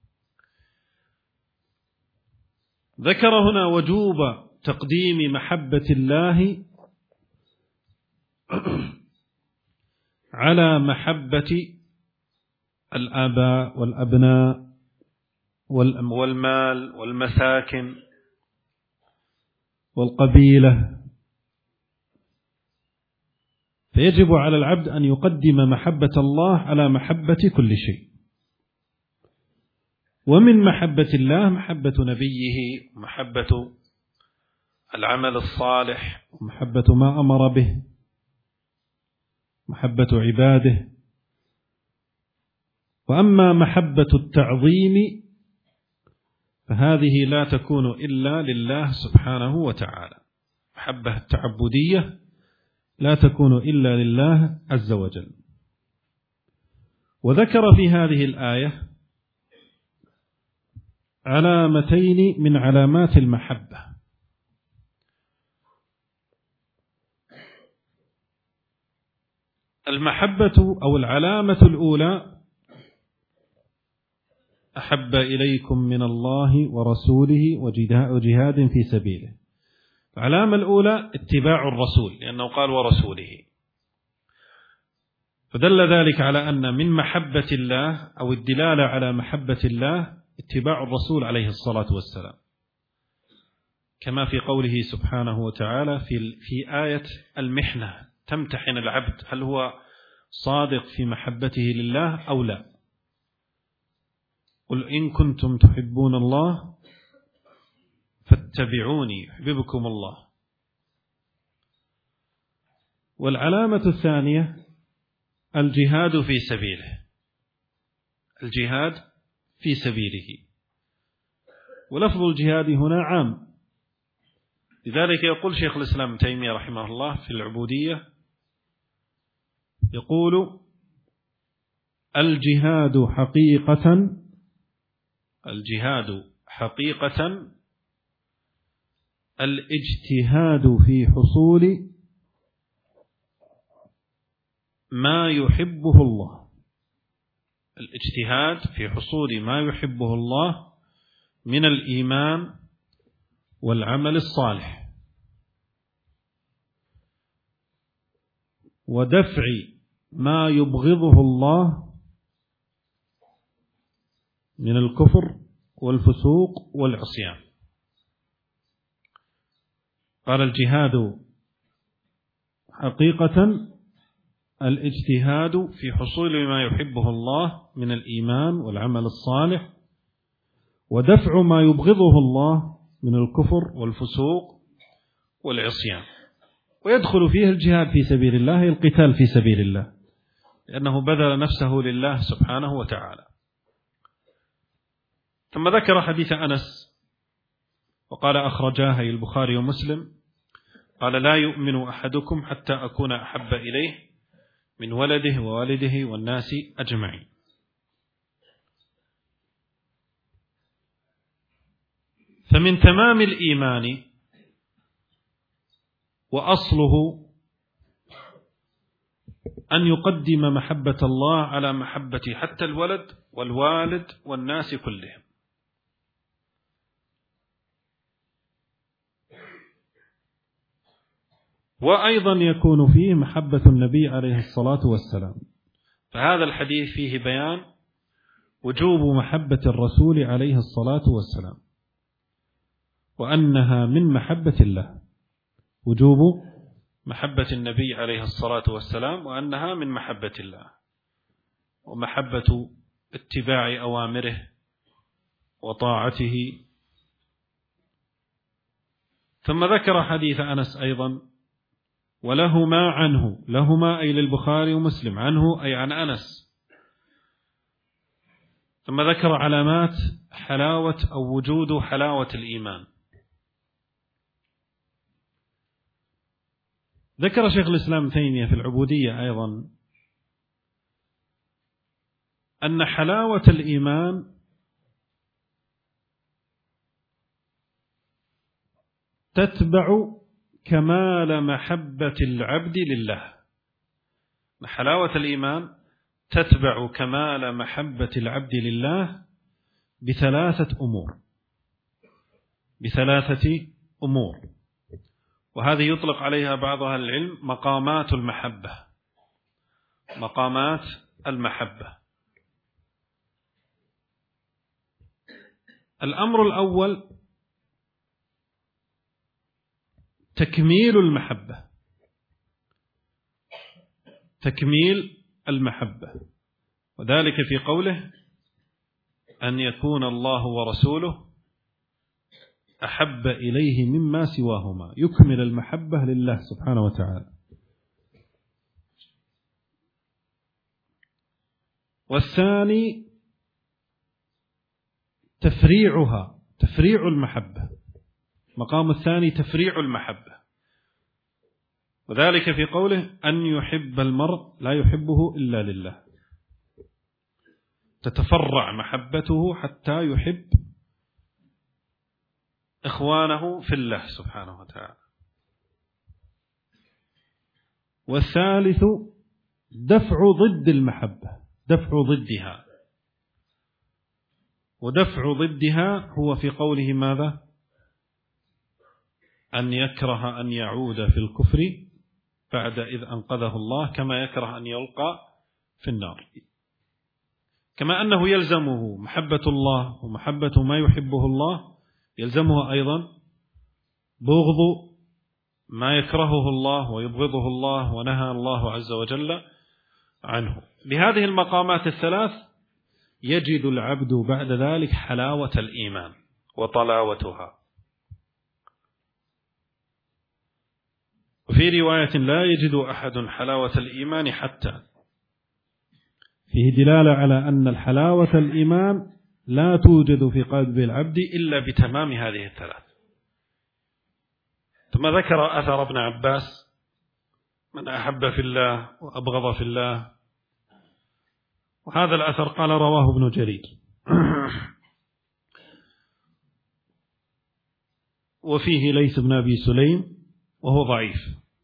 ذكر هنا وجوب تقديم محبة الله على محبة الآباء والأبناء والمال والمساكن والقبيلة. فيجب على العبد أن يقدم محبة الله على محبة كل شيء. ومن محبة الله محبة نبيه، محبة العمل الصالح، محبة ما أمر به، محبة عباده. وأما محبة التعظيم فهذه لا تكون إلا لله سبحانه وتعالى. محبة التعبدية لا تكون إلا لله عز وجل. وذكر في هذه الآية علامتين من علامات المحبة. المحبة أو العلامة الأولى: أحب إليكم من الله ورسوله وجهاد في سبيله. العلامة الأولى اتباع الرسول، لأنه قال ورسوله، فدل ذلك على أن من محبة الله أو الدلالة على محبة الله اتباع الرسول عليه الصلاة والسلام، كما في قوله سبحانه وتعالى في في آية المحنة، تمتحن العبد هل هو صادق في محبته لله أو لا. قل إن كنتم تحبون الله فاتبعوني يحببكم الله. والعلامة الثانية الجهاد في سبيله، الجهاد في سبيله. ولفظ الجهاد هنا عام، لذلك يقول شيخ الإسلام ابن تيمية رحمه الله في العبودية، يقول: الجهاد حقيقة الجهاد حقيقة الاجتهاد في حصول ما يحبه الله، الاجتهاد في حصول ما يحبه الله من الإيمان والعمل الصالح، ودفع ما يبغضه الله من الكفر والفسوق والعصيان. قال: الجهاد حقيقة الاجتهاد في حصول ما يحبه الله من الإيمان والعمل الصالح، ودفع ما يبغضه الله من الكفر والفسوق والعصيان. ويدخل فيه الجهاد في سبيل الله، القتال في سبيل الله، لأنه بذل نفسه لله سبحانه وتعالى. ثم ذكر حديث أنس وقال: أخرجاه البخاري ومسلم، قال: لا يؤمن أحدكم حتى أكون أحب إليه من ولده ووالده والناس أجمعين. فمن تمام الإيمان وأصله أن يقدم محبة الله على محبة حتى الولد والوالد والناس كلهم. وأيضا يكون فيه محبة النبي عليه الصلاة والسلام. فهذا الحديث فيه بيان وجوب محبة الرسول عليه الصلاة والسلام، وأنها من محبة الله، وجوب محبة النبي عليه الصلاة والسلام، وأنها من محبة الله، ومحبة اتباع أوامره وطاعته. ثم ذكر حديث أنس أيضا، ولهما عنه، لهما أي للبخاري ومسلم، عنه أي عن أنس. ثم ذكر علامات حلاوة أو وجود حلاوة الإيمان. ذكر شيخ الإسلام ابن تيمية في العبودية أيضا أن حلاوة الإيمان تتبع كمال محبة العبد لله. حلاوة الإيمان تتبع كمال محبة العبد لله بثلاثة أمور بثلاثة أمور وهذه يطلق عليها بعض أهل العلم مقامات المحبة. مقامات المحبة. الأمر الأول تكميل المحبة، تكميل المحبة، وذلك في قوله أن يكون الله ورسوله أحب إليه مما سواهما، يكمل المحبة لله سبحانه وتعالى. والثاني تفريعها، تفريع المحبة، مقام الثاني تفريع المحبة، وذلك في قوله أن يحب المرء لا يحبه إلا لله، تتفرع محبته حتى يحب إخوانه في الله سبحانه وتعالى. والثالث دفع ضد المحبة، دفع ضدها، ودفع ضدها هو في قوله ماذا؟ أن يكره أن يعود في الكفر بعد إذ أنقذه الله، كما يكره أن يلقى في النار. كما أنه يلزمه محبة الله ومحبة ما يحبه الله، يلزمه أيضا بغض ما يكرهه الله ويبغضه الله ونهى الله عز وجل عنه. بهذه المقامات الثلاث يجد العبد بعد ذلك حلاوة الإيمان وطلاوتها. وفي رواية لا يجد أحد حلاوة الإيمان حتى، فيه دلالة على أن الحلاوة الإيمان لا توجد في قلب العبد إلا بتمام هذه الثلاث. ثم ذكر أثر ابن عباس: من أحب في الله وأبغض في الله. وهذا الأثر قال رواه ابن جرير، وفيه ليث بن أبي سليم وهو ضعيف.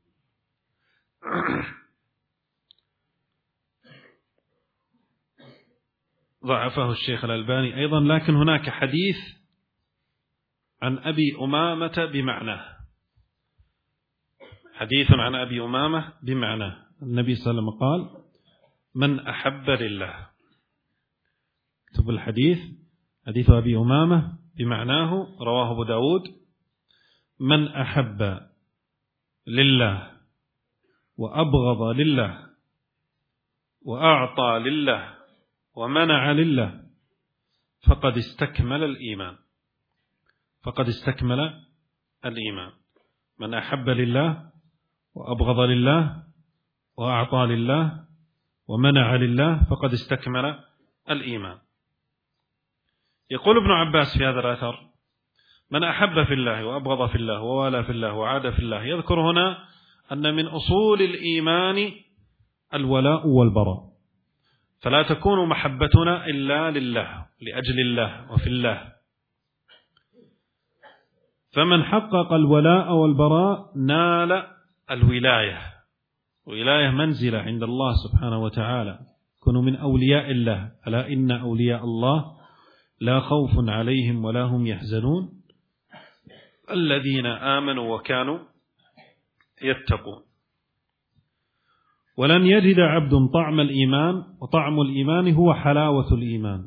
ضعفه الشيخ الألباني أيضا، لكن هناك حديث عن أبي أمامة بمعناه، حديث عن أبي أمامة بمعناه. النبي صلى الله عليه وسلم قال: من أحب لله. اكتب الحديث، حديث أبي أمامة بمعناه، رواه أبو داود: من أحب لله وأبغض لله وأعطى لله ومنع لله فقد استكمل الإيمان، فقد استكمل الإيمان. من أحب لله وأبغض لله وأعطى لله ومنع لله فقد استكمل الإيمان. يقول ابن عباس في هذا الأثر: من أحب في الله وأبغض في الله ووالى في الله وعاد في الله. يذكر هنا أن من أصول الإيمان الولاء والبراء، فلا تكون محبتنا إلا لله، لأجل الله وفي الله. فمن حقق الولاء والبراء نال الولاية، ولاية منزلة عند الله سبحانه وتعالى، كونوا من أولياء الله. ألا إن أولياء الله لا خوف عليهم ولا هم يحزنون الذين آمنوا وكانوا يتقون. ولن يجد عبد طعم الإيمان، وطعم الإيمان هو حلاوة الإيمان،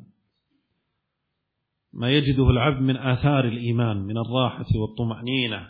ما يجده العبد من آثار الإيمان من الراحة والطمأنينة.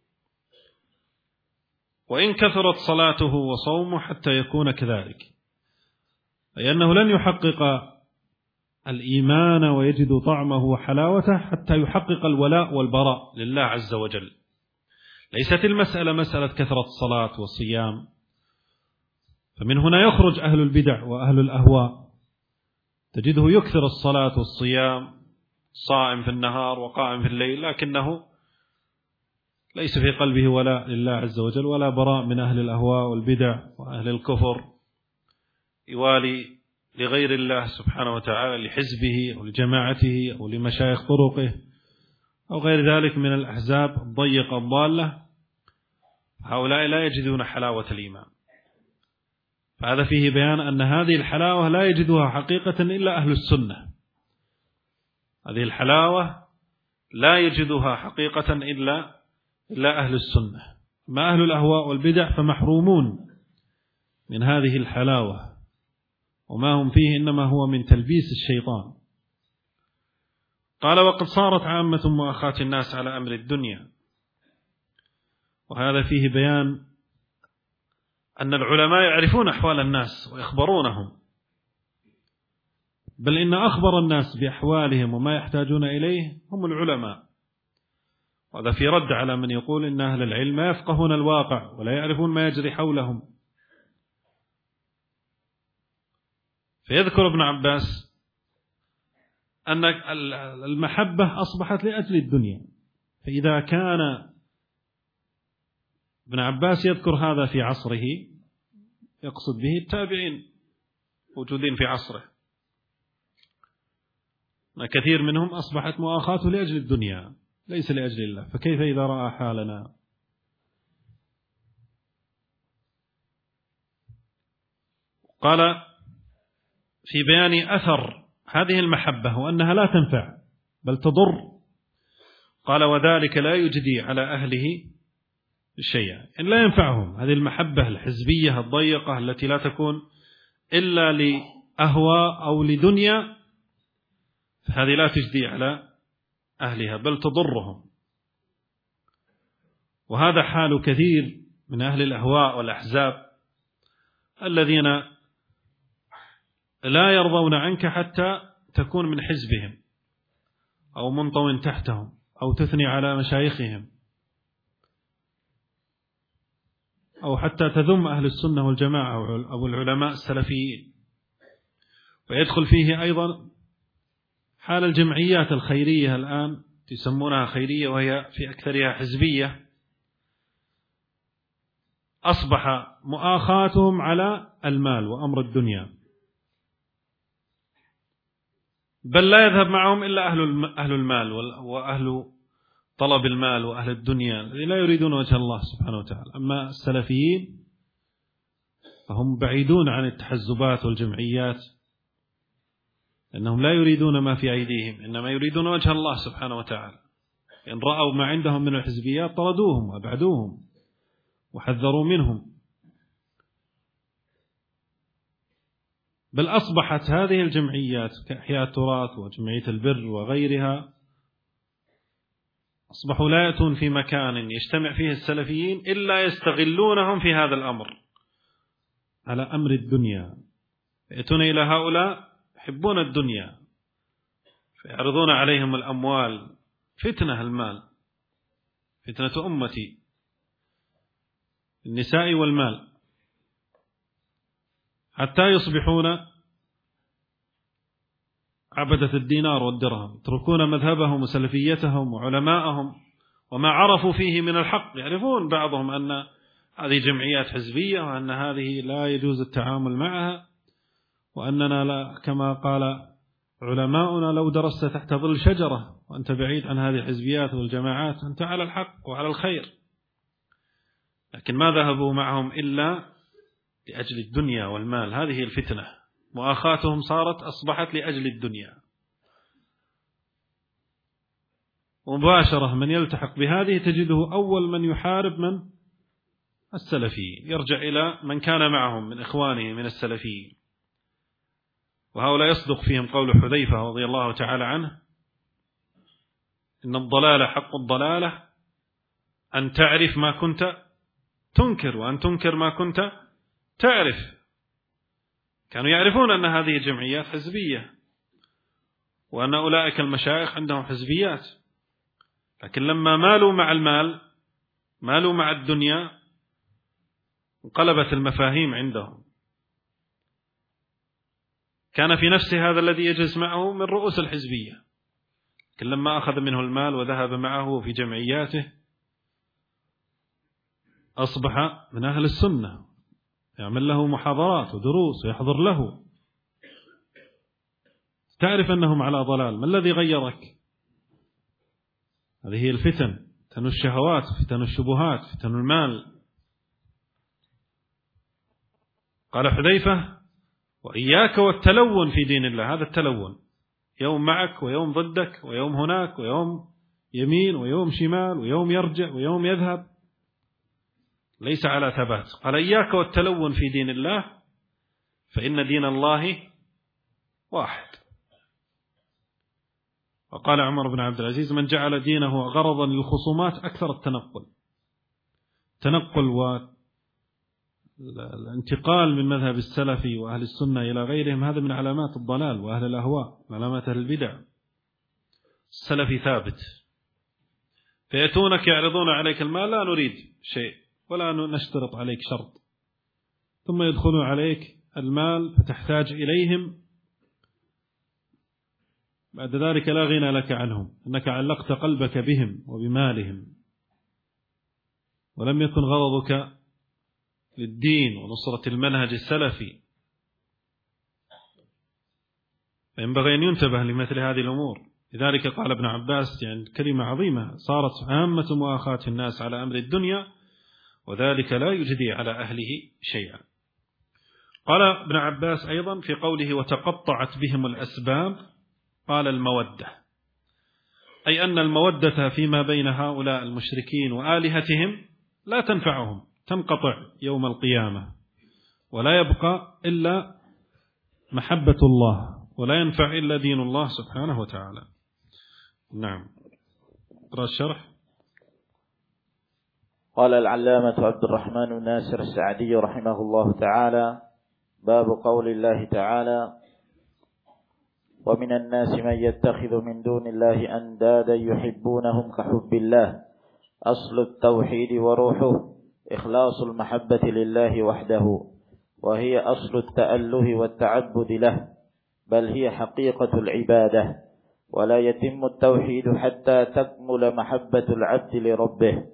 وإن كثرت صلاته وصومه حتى يكون كذلك، لأنه لن يحقق الإيمان ويجد طعمه وحلاوته حتى يحقق الولاء والبراء لله عز وجل. ليست المسألة مسألة كثرة الصلاة والصيام، فمن هنا يخرج أهل البدع وأهل الأهواء، تجده يكثر الصلاة والصيام، صائم في النهار وقائم في الليل، لكنه ليس في قلبه ولاء لله عز وجل ولا براء من أهل الأهواء والبدع وأهل الكفر، يوالي لغير الله سبحانه وتعالى، لحزبه أو لجماعته أو لمشايخ طرقه أو غير ذلك من الأحزاب الضيقة الضالة. هؤلاء لا يجدون حلاوة الإيمان. فهذا فيه بيان أن هذه الحلاوة لا يجدها حقيقة إلا أهل السنة. هذه الحلاوة لا يجدها حقيقة إلا إلا أهل السنة. ما أهل الأهواء والبدع فمحرومون من هذه الحلاوة، وما هم فيه إنما هو من تلبيس الشيطان. قال: وقد صارت عامة مؤاخاة الناس على أمر الدنيا. وهذا فيه بيان أن العلماء يعرفون أحوال الناس ويخبرونهم، بل إن أخبر الناس بأحوالهم وما يحتاجون إليه هم العلماء. وهذا في رد على من يقول إن أهل العلم لا يفقهون الواقع ولا يعرفون ما يجري حولهم. فيذكر ابن عباس أن المحبة أصبحت لأجل الدنيا. فإذا كان ابن عباس يذكر هذا في عصره يقصد به التابعين موجودين في عصره، كثير منهم أصبحت مؤاخاته لأجل الدنيا ليس لأجل الله، فكيف إذا رأى حالنا؟ قال في بيان أثر هذه المحبة وأنها لا تنفع بل تضر، قال وذلك لا يجدي على أهله شيئا، إن لا ينفعهم هذه المحبة الحزبية الضيقة التي لا تكون إلا لأهواء أو لدنيا، هذه لا تجدي على أهلها بل تضرهم. وهذا حال كثير من أهل الأهواء والأحزاب الذين لا يرضون عنك حتى تكون من حزبهم أو منطو تحتهم أو تثني على مشايخهم أو حتى تذم أهل السنة والجماعة أو العلماء السلفيين. ويدخل فيه أيضا حال الجمعيات الخيرية الآن يسمونها خيرية وهي في أكثرها حزبية، أصبح مؤاخاتهم على المال وأمر الدنيا، بل لا يذهب معهم إلا أهل المال وأهل طلب المال وأهل الدنيا الذين لا يريدون وجه الله سبحانه وتعالى. أما السلفيين فهم بعيدون عن التحزبات والجمعيات، لأنهم لا يريدون ما في أيديهم إنما يريدون وجه الله سبحانه وتعالى. إن رأوا ما عندهم من الحزبيات طردوهم وأبعدوهم وحذروا منهم. بل أصبحت هذه الجمعيات كإحياء التراث وجمعية البر وغيرها أصبحوا لا يأتون في مكان يجتمع فيه السلفيين إلا يستغلونهم في هذا الأمر على أمر الدنيا. يأتون إلى هؤلاء يحبون الدنيا فيعرضون عليهم الأموال، فتنة المال، فتنة أمتي النساء والمال، حتى يصبحون عبدة الدينار والدرهم، يتركون مذهبهم وسلفيتهم وعلماءهم وما عرفوا فيه من الحق. يعرفون بعضهم أن هذه جمعيات حزبية وأن هذه لا يجوز التعامل معها، وأننا لا كما قال علماؤنا لو درست تحت ظل شجرة وأنت بعيد عن هذه الحزبيات والجماعات أنت على الحق وعلى الخير. لكن ما ذهبوا معهم إلا لأجل الدنيا والمال. هذه الفتنة، مؤاخاتهم صارت أصبحت لأجل الدنيا مباشرة. من يلتحق بهذه تجده أول من يحارب من السلفي، يرجع إلى من كان معهم من إخوانه من السلفيين. وهؤلاء يصدق فيهم قول حذيفة رضي الله تعالى عنه: إن الضلال حق الضلالة أن تعرف ما كنت تنكر وأن تنكر ما كنت تعرف. كانوا يعرفون أن هذه جمعيات حزبية وأن أولئك المشايخ عندهم حزبيات، لكن لما مالوا مع المال، مالوا مع الدنيا، انقلبت المفاهيم عندهم. كان في نفسه هذا الذي يجلس معه من رؤوس الحزبية، لكن لما أخذ منه المال وذهب معه في جمعياته أصبح من أهل السنة، يعمل له محاضرات ودروس ويحضر له. تعرف أنهم على ضلال. ما الذي غيرك؟ هذه هي الفتن، فتن الشهوات، فتن الشبهات، فتن المال. قال حذيفة: وإياك والتلون في دين الله. هذا التلون، يوم معك ويوم ضدك ويوم هناك ويوم يمين ويوم شمال ويوم يرجع ويوم يذهب، ليس على ثبات. قال: إياك والتلون في دين الله فإن دين الله واحد. وقال عمر بن عبد العزيز: من جعل دينه غرضا للخصومات أكثر التنقل. تنقل الانتقال من مذهب السلف وأهل السنة إلى غيرهم هذا من علامات الضلال وأهل الأهواء، علامات أهل البدع. السلفي ثابت، فيأتونك يعرضون عليك المال، لا نريد شيء ولا نشترط عليك شرط، ثم يدخلون عليك المال فتحتاج إليهم، بعد ذلك لا غنى لك عنهم، أنك علقت قلبك بهم وبمالهم، ولم يكن غرضك للدين ونصرة المنهج السلفي. فينبغي أن ينتبه لمثل هذه الأمور. لذلك قال ابن عباس يعني كلمة عظيمة: صارت عامة مؤاخاة الناس على أمر الدنيا وذلك لا يجدي على أهله شيئا. قال ابن عباس أيضا في قوله وتقطعت بهم الأسباب، قال المودة، أي أن المودة فيما بين هؤلاء المشركين وآلهتهم لا تنفعهم، تنقطع يوم القيامة، ولا يبقى إلا محبة الله، ولا ينفع إلا دين الله سبحانه وتعالى. نعم. اقرأ الشرح. قال العلامة عبد الرحمن بن ناصر السعدي رحمه الله تعالى: باب قول الله تعالى: ومن الناس من يتخذ من دون الله أندادا يحبونهم كحب الله. أصل التوحيد وروحه إخلاص المحبة لله وحده، وهي أصل التأله والتعبد له، بل هي حقيقة العبادة، ولا يتم التوحيد حتى تكمل محبة العبد لربه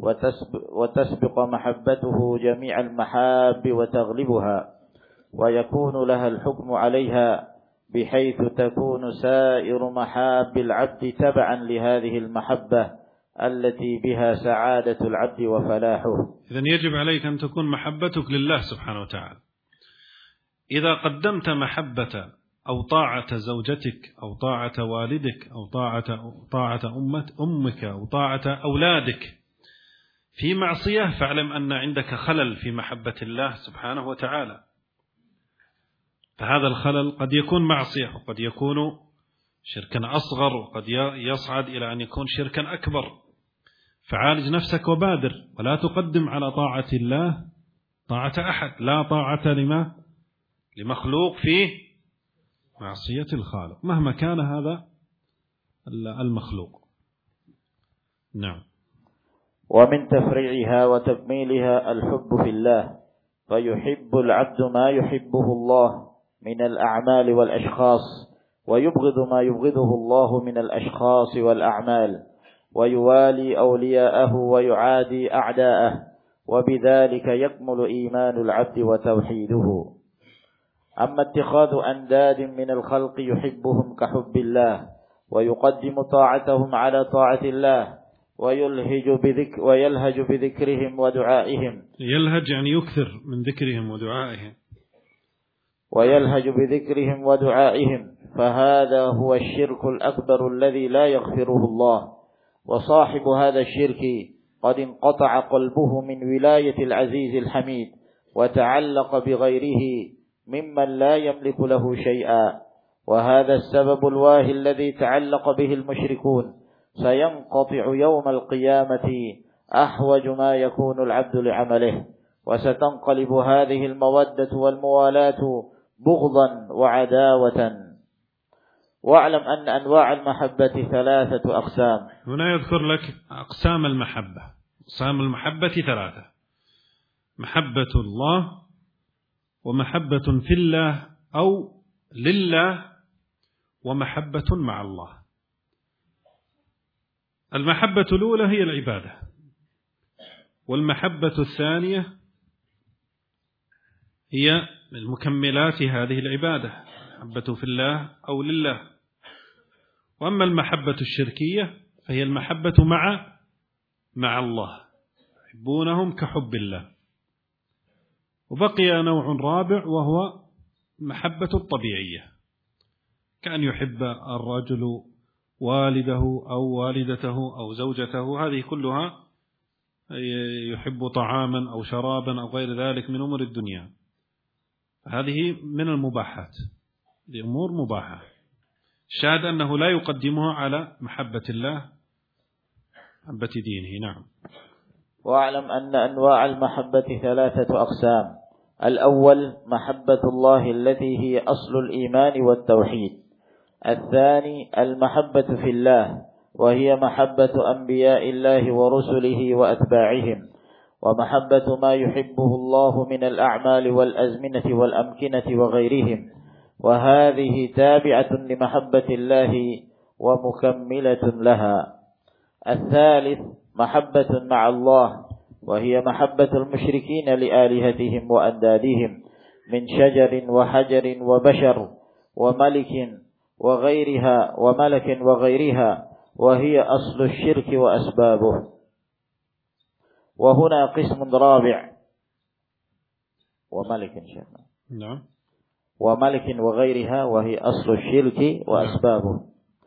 وتسبق محبته جميع المحاب وتغلبها، ويكون لها الحكم عليها، بحيث تكون سائر محاب العبد تبعا لهذه المحبة التي بها سعادة العبد وفلاحه. إذن يجب عليك أن تكون محبتك لله سبحانه وتعالى. إذا قدمت محبة أو طاعة زوجتك أو طاعة والدك أو طاعة طاعة أمك أو طاعة أولادك في معصية، فاعلم أن عندك خلل في محبة الله سبحانه وتعالى. فهذا الخلل قد يكون معصية، وقد يكون شركا أصغر، وقد يصعد إلى أن يكون شركا أكبر. فعالج نفسك وبادر، ولا تقدم على طاعة الله طاعة أحد، لا طاعة لما لمخلوق في معصية الخالق مهما كان هذا المخلوق. نعم. ومن تفريعها وتكميلها الحب في الله، فيحب العبد ما يحبه الله من الأعمال والأشخاص، ويبغض ما يبغضه الله من الأشخاص والأعمال، ويوالي أولياءه ويعادي أعداءه، وبذلك يكمل إيمان العبد وتوحيده. أما اتخاذ أنداد من الخلق يحبهم كحب الله، ويقدم طاعتهم على طاعة الله، ويلهج بذكر ويلهج بذكرهم ودعائهم. يلهج يعني يكثر من ذكرهم ودعائهم. ويلهج بذكرهم ودعائهم، فهذا هو الشرك الأكبر الذي لا يغفره الله. وصاحب هذا الشرك قد انقطع قلبه من ولاية العزيز الحميد، وتعلق بغيره ممن لا يملك له شيئا. وهذا السبب الواهي الذي تعلق به المشركون سينقطع يوم القيامة أحوج ما يكون العبد لعمله، وستنقلب هذه المودة والموالاة بغضا وعداوة. واعلم أن أنواع المحبة ثلاثة أقسام. هنا يذكر لك أقسام المحبة. أقسام المحبة ثلاثة: محبة الله، ومحبة في الله أو لله، ومحبة مع الله. المحبة الأولى هي العبادة، والمحبة الثانية هي من مكملات هذه العبادة، محبة في الله أو لله. وأما المحبة الشركية فهي المحبة مع مع الله، يحبونهم كحب الله. وبقي نوع رابع وهو محبة الطبيعية، كأن يحب الرجل والده أو والدته أو زوجته، هذه كلها يحب طعاما أو شرابا أو غير ذلك من أمور الدنيا، هذه من المباحات، لأمور مباحة. الشاهد أنه لا يقدمها على محبة الله، محبة دينه. نعم. واعلم أن أنواع المحبة ثلاثة أقسام: الأول محبة الله التي هي أصل الإيمان والتوحيد. الثاني المحبة في الله، وهي محبة أنبياء الله ورسله وأتباعهم، ومحبة ما يحبه الله من الأعمال والأزمنة والأمكنة وغيرهم، وهذه تابعة لمحبة الله ومكملة لها. الثالث محبة مع الله، وهي محبة المشركين لآلهتهم وأندادهم من شجر وحجر وبشر وملك وغيرها وملك وغيرها، وهي أصل الشرك وأسبابه. وهنا قسم رابع وملك شيخنا نعم وملك وغيرها، وهي أصل الشرك وأسبابه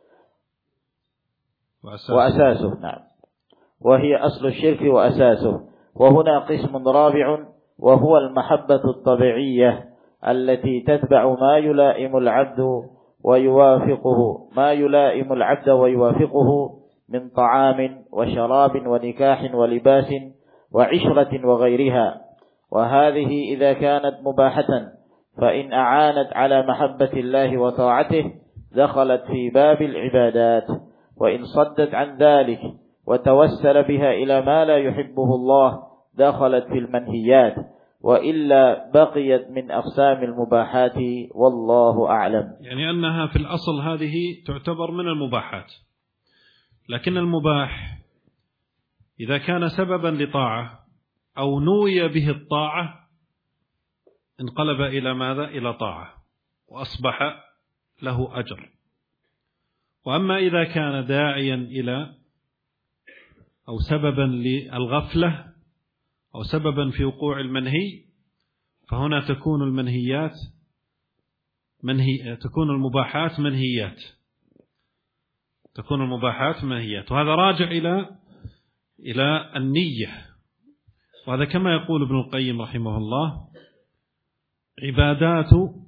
وأساسه. وأساسه نعم وهي أصل الشرك وأساسه. وهنا قسم رابع وهو المحبة الطبيعية التي تتبع ما يلائم العبد ويوافقه ما يلائم العبد ويوافقه من طعام وشراب ونكاح ولباس وعشرة وغيرها. وهذه إذا كانت مباحة فإن أعانت على محبة الله وطاعته دخلت في باب العبادات، وإن صدت عن ذلك وتوسل بها إلى ما لا يحبه الله دخلت في المنهيات، وإلا بقيت من أقسام المباحات، والله أعلم. يعني أنها في الأصل هذه تعتبر من المباحات، لكن المباح إذا كان سببا لطاعة أو نوي به الطاعة انقلب إلى ماذا؟ إلى طاعة، وأصبح له أجر. وأما إذا كان داعيا إلى أو سببا للغفلة أو سببا في وقوع المنهي، فهنا تكون المنهيات منهي تكون المباحات منهيات تكون المباحات منهيات وهذا راجع إلى إلى النية. وهذا كما يقول ابن القيم رحمه الله: عبادات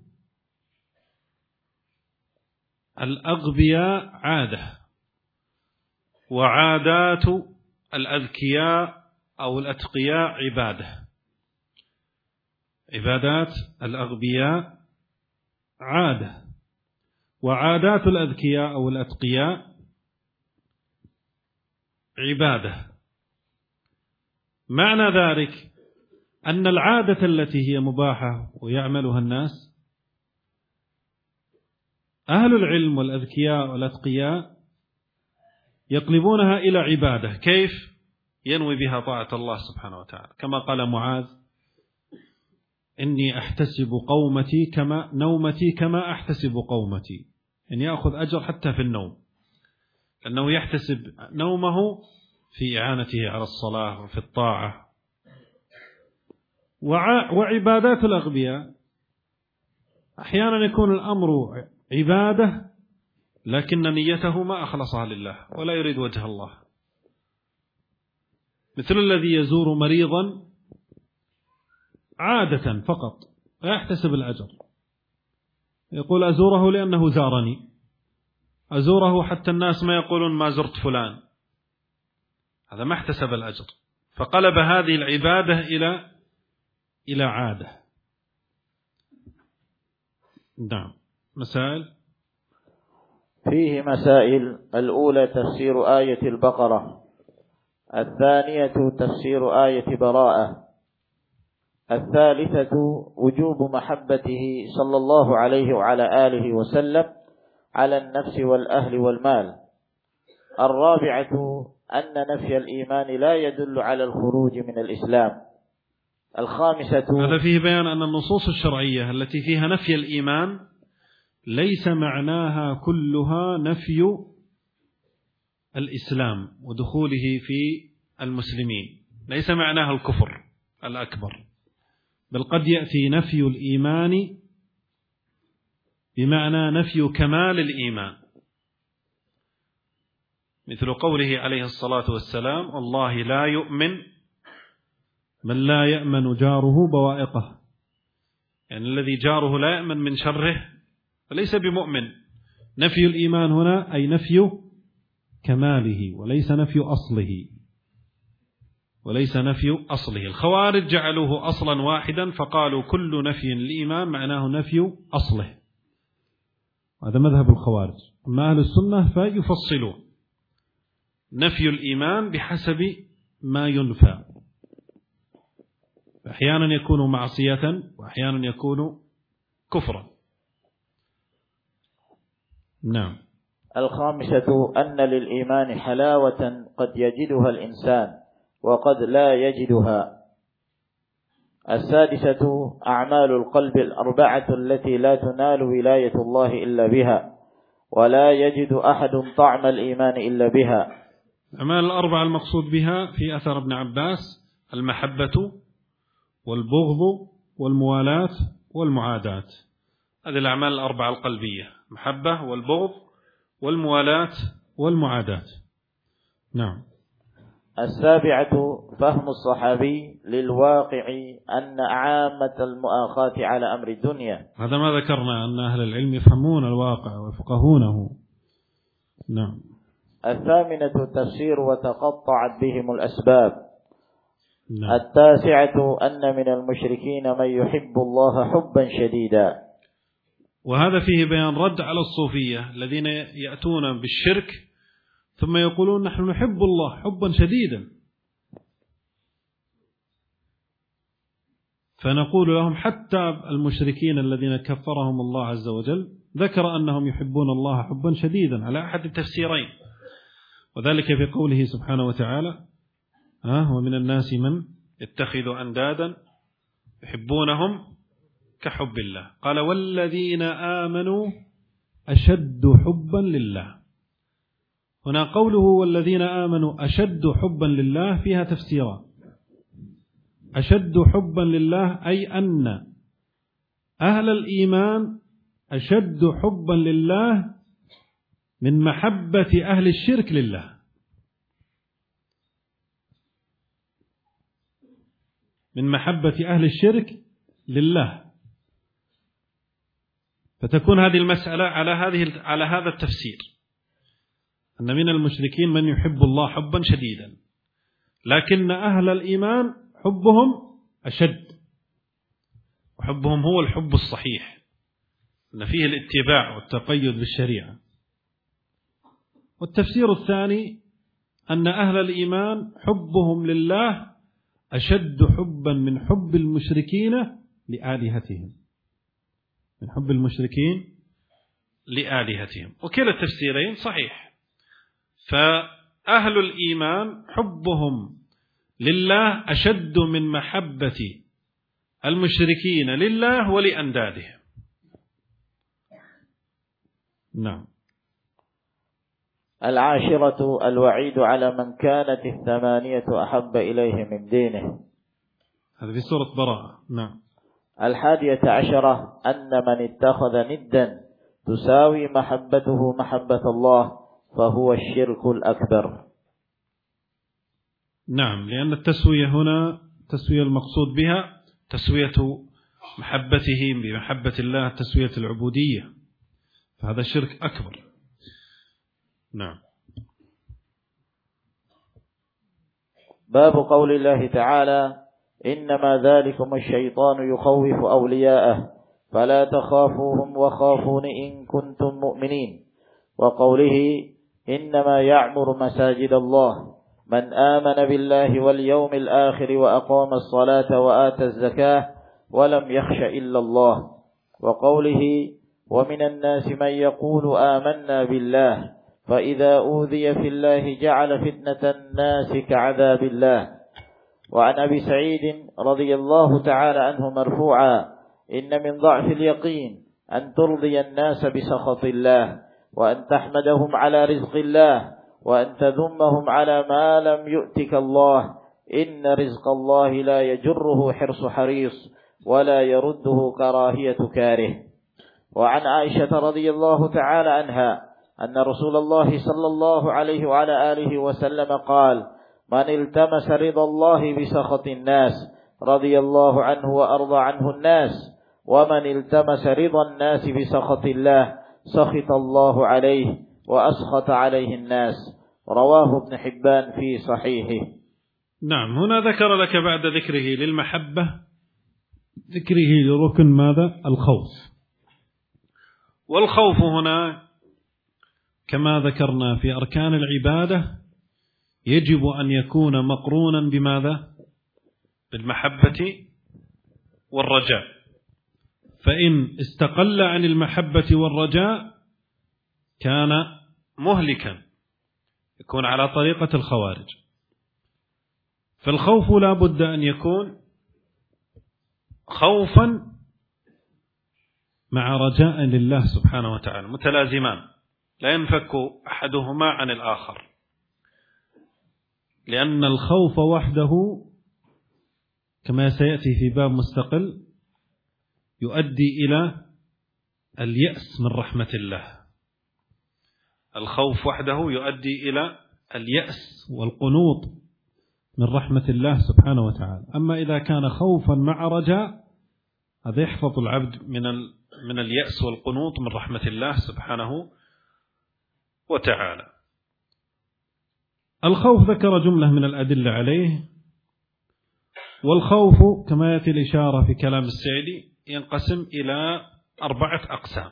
الأغبياء عادة، وعادات الأذكياء أو الأتقياء عبادة. عبادات الأغبياء عادة، وعادات الأذكياء أو الأتقياء عبادة. معنى ذلك أن العادة التي هي مباحة ويعملها الناس، أهل العلم والأذكياء والأتقياء يقلبونها إلى عبادة. كيف؟ ينوي بها طاعة الله سبحانه وتعالى، كما قال معاذ: إني أحتسب قومتي كما نومتي كما أحتسب قومتي، أن يأخذ أجر حتى في النوم، لأنه يحتسب نومه في إعانته على الصلاة وفي الطاعة. وعبادات الأغبياء أحيانا يكون الأمر عبادة لكن نيته ما أخلصها لله ولا يريد وجه الله، مثل الذي يزور مريضا عادة فقط لا يحتسب الأجر، يقول أزوره لأنه زارني، أزوره حتى الناس ما يقولون ما زرت فلان، هذا ما احتسب الأجر، فقلب هذه العبادة إلى إلى عادة. نعم. مسائل فيه مسائل. الأولى تفسير آية البقرة، الثانية تفسير آية براءة، الثالثة وجوب محبته صلى الله عليه وعلى آله وسلم على النفس والأهل والمال، الرابعة أن نفي الإيمان لا يدل على الخروج من الإسلام، الخامسة. هذا فيه بيان أن النصوص الشرعية التي فيها نفي الإيمان ليس معناها كلها نفي الإسلام ودخوله في المسلمين، ليس معناها الكفر الأكبر، بل قد يأتي نفي الإيمان بمعنى نفي كمال الإيمان، مثل قوله عليه الصلاة والسلام: والله لا يؤمن من لا يأمن جاره بوائقه، يعني الذي جاره لا يأمن من شره فليس بمؤمن. نفي الإيمان هنا أي نفي كماله وليس نفي أصله، وليس نفي أصله. الخوارج جعلوه أصلا واحدا فقالوا كل نفي للإيمان معناه نفي أصله، هذا مذهب الخوارج. أما أهل السنة فيفصلون نفي الإيمان بحسب ما ينفى، أحيانا يكون معصية وأحيانا يكون كفرا. نعم. الخامسة أن للإيمان حلاوة قد يجدها الإنسان وقد لا يجدها. السادسة أعمال القلب الأربعة التي لا تنال ولاية الله إلا بها، ولا يجد أحد طعم الإيمان إلا بها. الأعمال الأربعة المقصود بها في أثر ابن عباس المحبة والبغض والموالاة والمعاداة، هذه الأعمال الأربعة القلبية: محبة والبغض والموالاة والمعاداة. نعم. السابعة فهم الصحابي للواقع أن عامة المؤاخاة على أمر الدنيا، هذا ما ذكرنا أن أهل العلم يفهمون الواقع ويفقهونه. نعم. الثامنة تسير وتقطعت بهم الأسباب. نعم. التاسعة أن من المشركين من يحب الله حبا شديدا. وهذا فيه بيان رد على الصوفية الذين يأتون بالشرك ثم يقولون نحن نحب الله حبا شديدا، فنقول لهم حتى المشركين الذين كفرهم الله عز وجل ذكر أنهم يحبون الله حبا شديدا على أحد التفسيرين، وذلك في قوله سبحانه وتعالى: ها ومن الناس من يتخذ أندادا يحبونهم كحب الله. قال: والذين آمنوا أشد حبا لله. هنا قوله والذين آمنوا أشد حبا لله فيها تفسيرا: أشد حبا لله أي أن أهل الإيمان أشد حبا لله من محبة أهل الشرك لله. من محبة أهل الشرك لله، فتكون هذه المسألة على هذه على هذا التفسير، أن من المشركين من يحب الله حبا شديدا، لكن أهل الإيمان حبهم أشد، وحبهم هو الحب الصحيح، أن فيه الاتباع والتقيد بالشريعة. والتفسير الثاني أن أهل الإيمان حبهم لله أشد حبا من حب المشركين لآلهتهم، من حب المشركين لآلهتهم. وكلا التفسيرين صحيح، فأهل الإيمان حبهم لله أشد من محبة المشركين لله ولأندادهم. نعم. العاشرة الوعيد على من كانت الثمانية أحب إليه من دينه، هذا في سورة براءة. نعم. الحادية عشرة أن من اتخذ ندا تساوي محبته محبة الله فهو الشرك الأكبر. نعم، لأن التسوية هنا تسوية المقصود بها تسوية محبته بمحبة الله، تسوية العبودية، فهذا شرك أكبر. نعم. باب قول الله تعالى: إنما ذلكم الشيطان يخوف أولياءه فلا تخافوهم وخافون إن كنتم مؤمنين. وقوله: إنما يعمر مساجد الله من آمن بالله واليوم الآخر وأقام الصلاة وآتى الزكاة ولم يخش إلا الله. وقوله: ومن الناس من يقول آمنا بالله فإذا أوذي في الله جعل فتنة الناس كعذاب الله. وعن أبي سعيد رضي الله تعالى عنه مرفوعا: إن من ضعف اليقين أن ترضي الناس بسخط الله، وأن تحمدهم على رزق الله، وأن تذمهم على ما لم يؤتك الله. إن رزق الله لا يجره حرص حريص ولا يرده كراهية كاره. وعن عائشة رضي الله تعالى عنها أن رسول الله صلى الله عليه وعلى آله وسلم قال: من التمس رضا الله بسخط الناس رضي الله عنه وأرضى عنه الناس، ومن التمس رضا الناس بسخط الله سخط الله عليه وأسخط عليه الناس. رواه ابن حبان في صحيحه. نعم، هنا ذكر لك بعد ذكره للمحبة ذكره لركن ماذا؟ الخوف. والخوف هنا كما ذكرنا في أركان العبادة يجب أن يكون مقرونا بماذا؟ بالمحبة والرجاء، فإن استقل عن المحبة والرجاء كان مهلكا، يكون على طريقة الخوارج. فالخوف لا بد أن يكون خوفا مع رجاء لله سبحانه وتعالى متلازمان، لا ينفك أحدهما عن الآخر، لأن الخوف وحده كما سيأتي في باب مستقل يؤدي إلى اليأس من رحمة الله. الخوف وحده يؤدي إلى اليأس والقنوط من رحمة الله سبحانه وتعالى. أما إذا كان خوفا مع رجاء هذا يحفظ العبد من من اليأس والقنوط من رحمة الله سبحانه وتعالى. الخوف ذكر جملة من الأدلة عليه، والخوف كما يأتي الإشارة في كلام السعدي ينقسم إلى أربعة أقسام.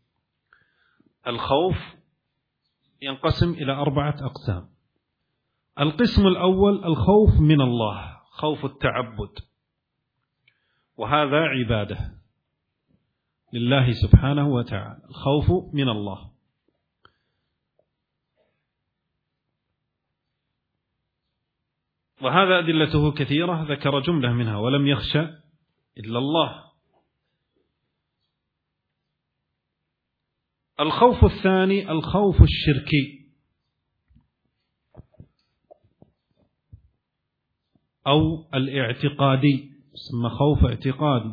الخوف ينقسم إلى أربعة أقسام. القسم الأول الخوف من الله، خوف التعبد، وهذا عبادة لله سبحانه وتعالى، الخوف من الله. وهذا أدلته كثيرة، ذكر جملة منها: ولم يخشى إلا الله. الخوف الثاني الخوف الشركي أو الاعتقادي، يسمى خوف اعتقادي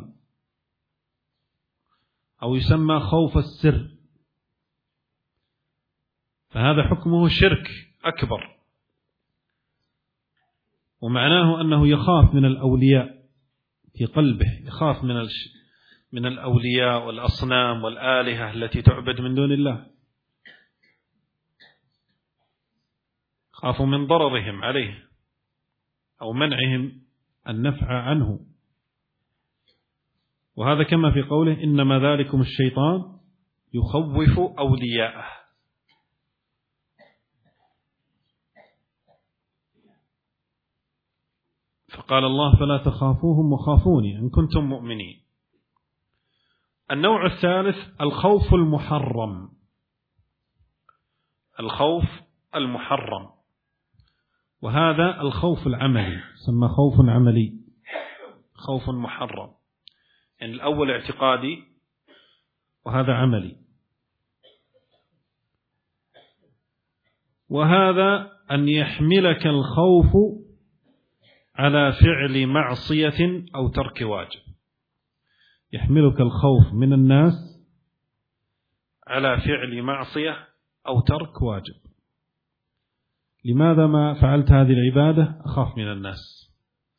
أو يسمى خوف السر، فهذا حكمه شرك أكبر، ومعناه أنه يخاف من الأولياء في قلبه، يخاف من من الأولياء والأصنام والآلهة التي تعبد من دون الله، خافوا من ضررهم عليه أو منعهم النفع عنه. وهذا كما في قوله: إنما ذلكم الشيطان يخوف أولياءه. فقال الله: فلا تخافوهم وخافوني إن كنتم مؤمنين. النوع الثالث الخوف المحرم، الخوف المحرم، وهذا الخوف العملي، يسمى خوف عملي، خوف محرم. يعني الأول اعتقادي وهذا عملي. وهذا أن يحملك الخوف على فعل معصية أو ترك واجب، يحملك الخوف من الناس على فعل معصية أو ترك واجب. لماذا ما فعلت هذه العبادة؟ أخاف من الناس.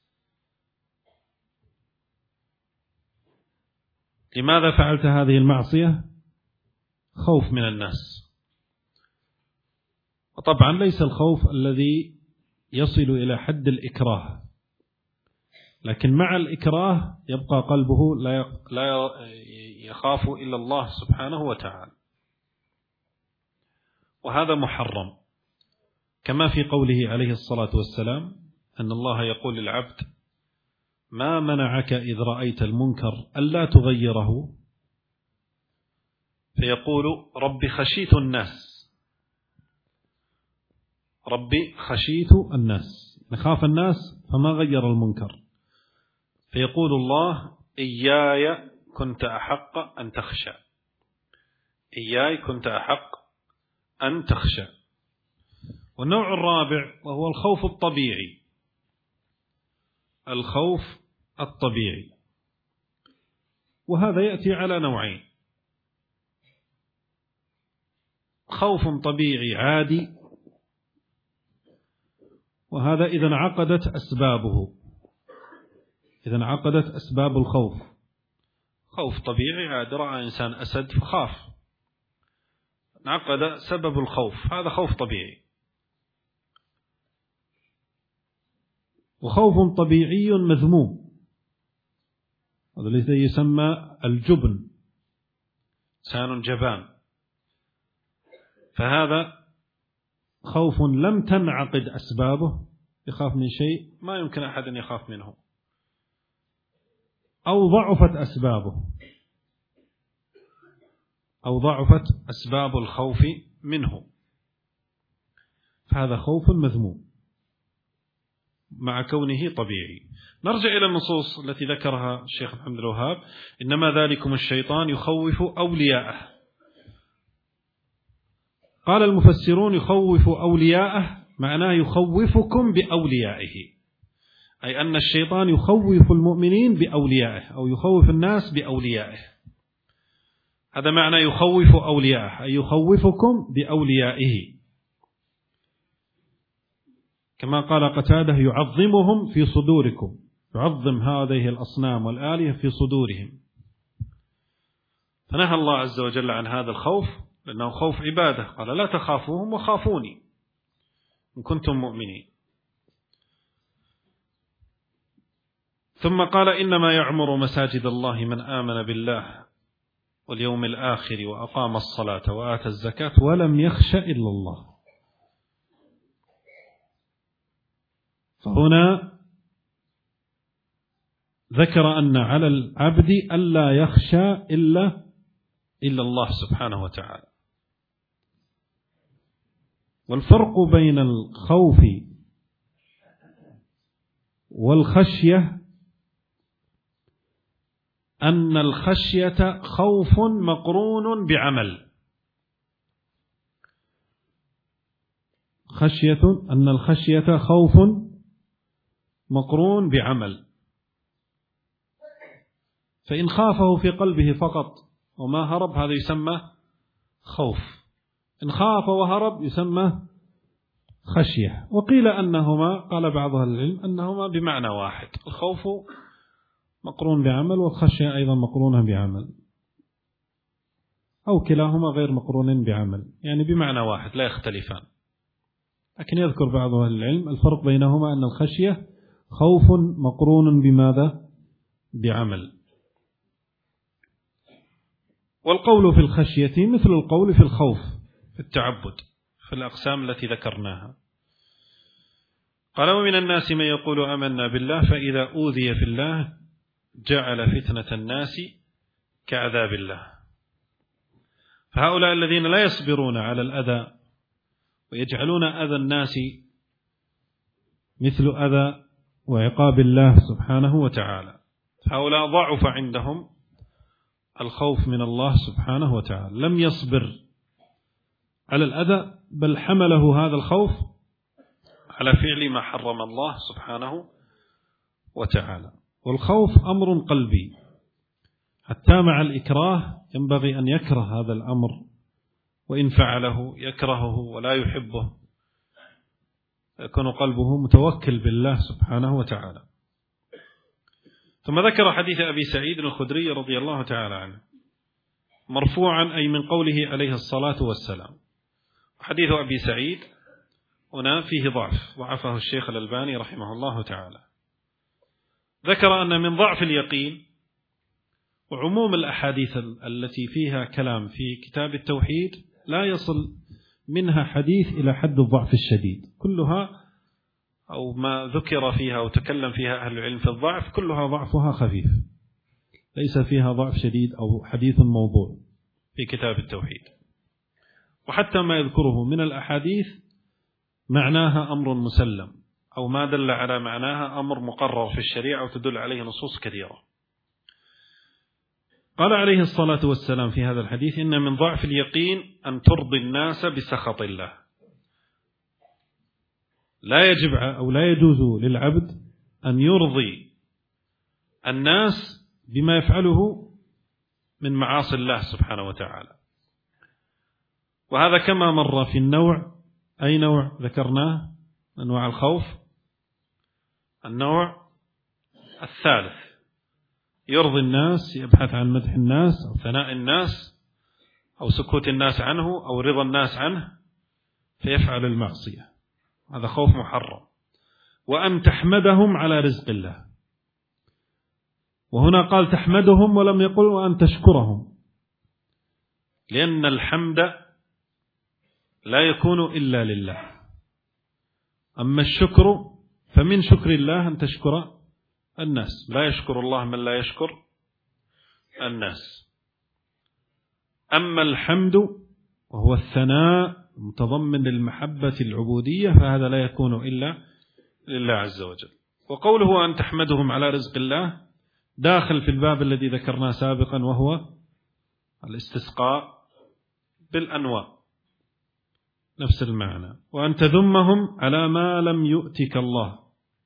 لماذا فعلت هذه المعصية؟ خوف من الناس. وطبعا ليس الخوف الذي يصل إلى حد الإكراه، لكن مع الإكراه يبقى قلبه لا يخاف إلا الله سبحانه وتعالى، وهذا محرم، كما في قوله عليه الصلاة والسلام أن الله يقول للعبد: ما منعك إذ رأيت المنكر ألا تغيره؟ فيقول: ربي خشيت الناس، ربي خشيت الناس، نخاف الناس فما غير المنكر. فيقول الله: إياي كنت أحق أن تخشى، إياي كنت أحق أن تخشى. والنوع الرابع وهو الخوف الطبيعي، الخوف الطبيعي، وهذا يأتي على نوعين: خوف طبيعي عادي، وهذا إذا انعقدت أسبابه، إذا انعقدت أسباب الخوف. خوف طبيعي عادي، رأى إنسان أسد فخاف، انعقد سبب الخوف، هذا خوف طبيعي. وخوف طبيعي مذموم، هذا الذي يسمى الجبن، إنسان جبان، فهذا خوف لم تنعقد أسبابه، يخاف من شيء ما يمكن أحد أن يخاف منه، أو ضعفت أسبابه، أو ضعفت أسباب الخوف منه، فهذا خوف مذموم مع كونه طبيعي. نرجع إلى النصوص التي ذكرها الشيخ محمد الوهاب: إنما ذلكم الشيطان يخوف أولياءه. قال المفسرون: يخوف أولياءه معناه يخوفكم بأوليائه، أي أن الشيطان يخوف المؤمنين بأوليائه، أو يخوف الناس بأوليائه، هذا معنى يخوف أوليائه، أي يخوفكم بأوليائه، كما قال قتادة: يعظمهم في صدوركم، يعظم هذه الأصنام والآلهة في صدورهم. فنهى الله عز وجل عن هذا الخوف لأنه خوف عبادة، قال: لا تخافوهم وخافوني إن كنتم مؤمنين. ثم قال: إنما يعمر مساجد الله من آمن بالله واليوم الآخر وأقام الصلاة وآتى الزكاة ولم يخش إلا الله. فهنا ذكر أن على العبد ألا يخشى إلا إلا الله سبحانه وتعالى. والفرق بين الخوف والخشية أن الخشية خوف مقرون بعمل، خشية أن الخشية خوف مقرون بعمل، فإن خافه في قلبه فقط وما هرب هذا يسمى خوف، إن خاف وهرب يسمى خشية. وقيل أنهما، قال بعض أهل العلم أنهما بمعنى واحد، الخوف مقرون بعمل والخشية أيضا مقرونة بعمل، أو كلاهما غير مقرون بعمل، يعني بمعنى واحد لا يختلفان. لكن يذكر بعض أهل العلم الفرق بينهما أن الخشية خوف مقرون بماذا؟ بعمل. والقول في الخشية مثل القول في الخوف في التعبد في الأقسام التي ذكرناها. قال: ومن الناس من يقول آمنا بالله فإذا أوذي في الله جعل فتنة الناس كعذاب الله. فهؤلاء الذين لا يصبرون على الأذى ويجعلون أذى الناس مثل أذى وعقاب الله سبحانه وتعالى، هؤلاء ضعف عندهم الخوف من الله سبحانه وتعالى، لم يصبر على الأذى بل حمله هذا الخوف على فعل ما حرم الله سبحانه وتعالى. والخوف أمر قلبي، حتى مع الإكراه ينبغي أن يكره هذا الأمر، وإن فعله يكرهه ولا يحبه، يكون قلبه متوكل بالله سبحانه وتعالى. ثم ذكر حديث أبي سعيد الخدري رضي الله تعالى عنه مرفوعا، أي من قوله عليه الصلاة والسلام. حديث أبي سعيد هنا فيه ضعف، ضعفه الشيخ الألباني رحمه الله تعالى. ذكر أن من ضعف اليقين وعموم الأحاديث التي فيها كلام في كتاب التوحيد لا يصل منها حديث إلى حد الضعف الشديد، كلها أو ما ذكر فيها وتكلم فيها أهل العلم في الضعف كلها ضعفها خفيف، ليس فيها ضعف شديد أو حديث موضوع في كتاب التوحيد. وحتى ما يذكره من الأحاديث معناها أمر مسلم، أو ما دل على معناها أمر مقرر في الشريعة وتدل عليه نصوص كثيرة. قال عليه الصلاة والسلام في هذا الحديث: إن من ضعف اليقين أن ترضي الناس بسخط الله. لا يجب أو لا يجوز للعبد أن يرضي الناس بما يفعله من معاصي الله سبحانه وتعالى. وهذا كما مر في النوع، أي نوع ذكرناه؟ أنواع الخوف. النوع الثالث يرضي الناس، يبحث عن مدح الناس أو ثناء الناس أو سكوت الناس عنه أو رضا الناس عنه فيفعل المعصية، هذا خوف محرم. وأن تحمدهم على رزق الله. وهنا قال تحمدهم ولم يقل وأن تشكرهم، لأن الحمد لا يكون إلا لله. أما الشكر فمن شكر الله أن تشكر الناس، لا يشكر الله من لا يشكر الناس. أما الحمد وهو الثناء متضمن للمحبة العبودية فهذا لا يكون إلا لله عز وجل. وقوله أن تحمدهم على رزق الله داخل في الباب الذي ذكرناه سابقا، وهو الاستسقاء بالأنواع، نفس المعنى. وأن تذمهم على ما لم يؤتك الله،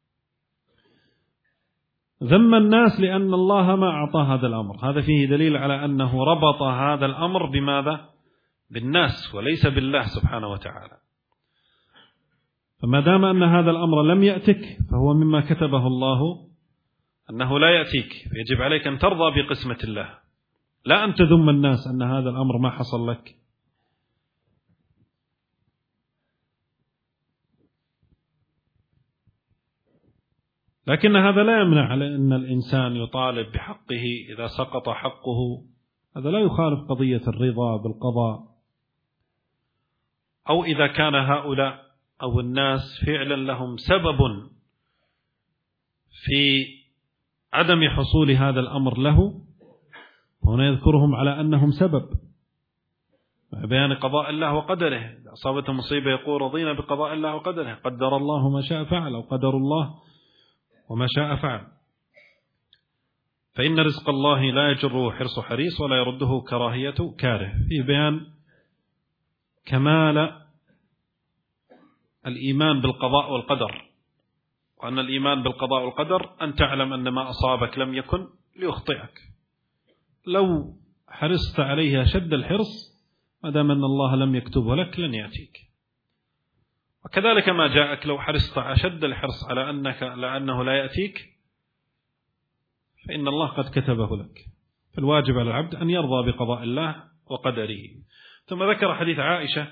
ذم الناس لأن الله ما أعطى هذا الأمر. هذا فيه دليل على أنه ربط هذا الأمر بماذا؟ بالناس وليس بالله سبحانه وتعالى. فما دام أن هذا الأمر لم يأتك فهو مما كتبه الله أنه لا يأتيك، فيجب عليك أن ترضى بقسمة الله، لا أن تذم الناس أن هذا الأمر ما حصل لك. لكن هذا لا يمنع على أن الإنسان يطالب بحقه إذا سقط حقه، هذا لا يخالف قضية الرضا بالقضاء. أو إذا كان هؤلاء أو الناس فعلا لهم سبب في عدم حصول هذا الأمر له، هنا يذكرهم على أنهم سبب مع بيان قضاء الله وقدره. إذا أصابته مصيبة يقول رضينا بقضاء الله وقدره، قدر الله ما شاء فعل، أو قدر الله وما شاء فعل. فإن رزق الله لا يجره حرص حريص ولا يرده كراهية كاره، في بيان كمال الإيمان بالقضاء والقدر، وأن الإيمان بالقضاء والقدر أن تعلم أن ما أصابك لم يكن ليخطئك، لو حرصت عليه شد الحرص ما دام أن الله لم يكتبه لك لن يأتيك. وكذلك ما جاءك لو حرصت أشد الحرص على أنك لأنه لا يأتيك فإن الله قد كتبه لك. فالواجب على العبد أن يرضى بقضاء الله وقدره. ثم ذكر حديث عائشة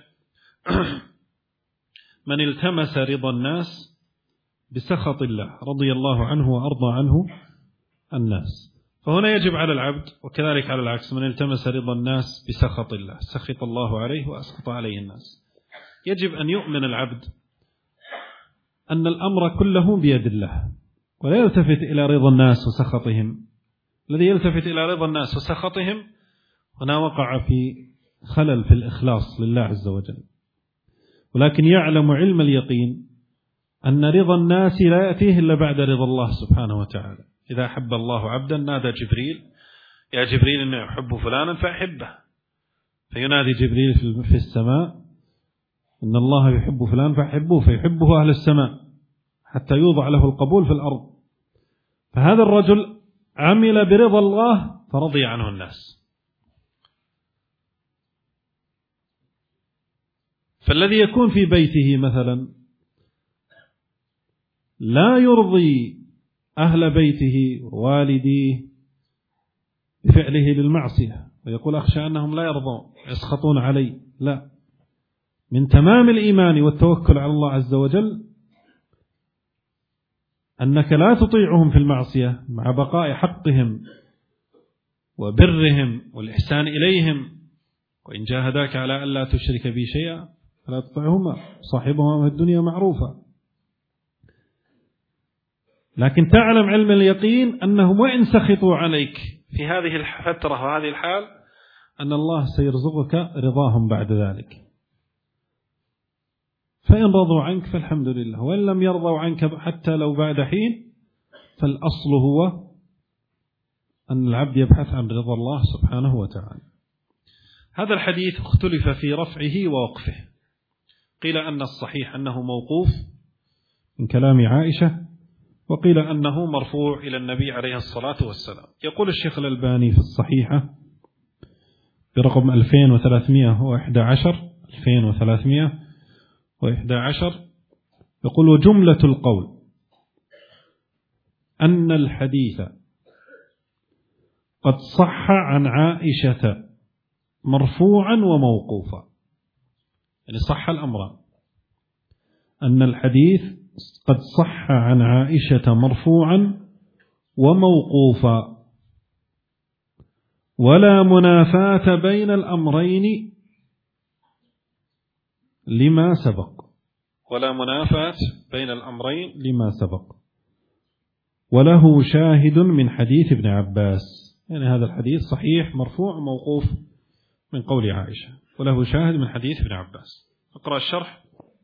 من التمس رضا الناس بسخط الله رضي الله عنه وأرضى عنه الناس. فهنا يجب على العبد، وكذلك على العكس، من التمس رضا الناس بسخط الله سخط الله عليه وأسخط عليه الناس. يجب أن يؤمن العبد أن الأمر كله بيد الله، ولا يلتفت إلى رضا الناس وسخطهم. الذي يلتفت إلى رضا الناس وسخطهم هنا وقع في خلل في الإخلاص لله عز وجل. ولكن يعلم علم اليقين أن رضا الناس لا يأتيه إلا بعد رضا الله سبحانه وتعالى. إذا أحب الله عبدا نادى جبريل يا جبريل إني أحب فلانا فأحبه، فينادي جبريل في السماء إن الله يحب فلان فأحبه، فيحبه أهل السماء حتى يوضع له القبول في الأرض. فهذا الرجل عمل برضا الله فرضي عنه الناس. فالذي يكون في بيته مثلا لا يرضي أهل بيته ووالديه بفعله للمعصية ويقول أخشى أنهم لا يرضون يسخطون علي، لا، من تمام الإيمان والتوكل على الله عز وجل أنك لا تطيعهم في المعصية مع بقاء حقهم وبرهم والإحسان إليهم. وإن جاهداك على أن لا تشرك بي شيئا فلا تطعهما صاحبهما في الدنيا معروفا. لكن تعلم علم اليقين أنهم وإن سخطوا عليك في هذه الفترة وهذه الحال أن الله سيرزقك رضاهم بعد ذلك. فإن رضوا عنك فالحمد لله، وإن لم يرضوا عنك حتى لو بعد حين فالأصل هو أن العبد يبحث عن رضا الله سبحانه وتعالى. هذا الحديث اختلف في رفعه ووقفه. قيل أن الصحيح أنه موقوف من كلام عائشة، وقيل أنه مرفوع إلى النبي عليه الصلاة والسلام. يقول الشيخ الألباني في الصحيحة برقم ألفين وثلاثمائة وأحد عشر ألفين وثلاثمائة وأحد عشر يقول وجملة القول أن الحديث قد صح عن عائشة مرفوعا وموقوفا، يعني صح الأمر أن الحديث قد صح عن عائشة مرفوعا وموقوفا، ولا منافاة بين الأمرين لما سبق ولا منافاة بين الأمرين لما سبق وله شاهد من حديث ابن عباس، يعني هذا الحديث صحيح مرفوع موقوف من قول عائشة، وله شاهد من حديث ابن عباس. اقرأ الشرح.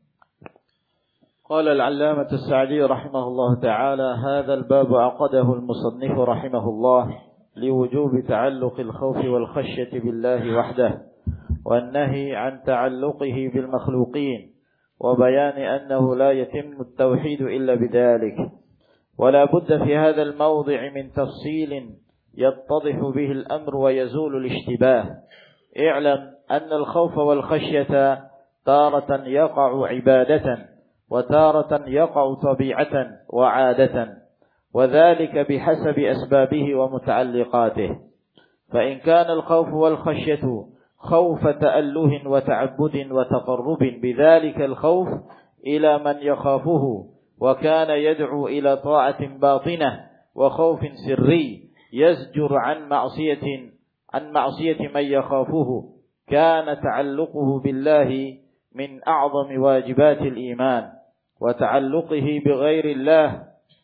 قال العلامة السعدي رحمه الله تعالى: هذا الباب عقده المصنف رحمه الله لوجوب تعلق الخوف والخشية بالله وحده، والنهي عن تعلقه بالمخلوقين، وبيان أنه لا يتم التوحيد إلا بذلك. ولا بد في هذا الموضع من تفصيل يتضح به الأمر ويزول الاشتباه. اعلم أن الخوف والخشية تارة يقع عبادة، وتارة يقع طبيعة وعادة، وذلك بحسب أسبابه ومتعلقاته. فإن كان الخوف والخشية خوف تأله وتعبد وتقرب بذلك الخوف إلى من يخافه، وكان يدعو إلى طاعة باطنة وخوف سري يزجر عن معصية عن معصية من يخافه، كان تعلقه بالله من أعظم واجبات الإيمان، وتعلقه بغير الله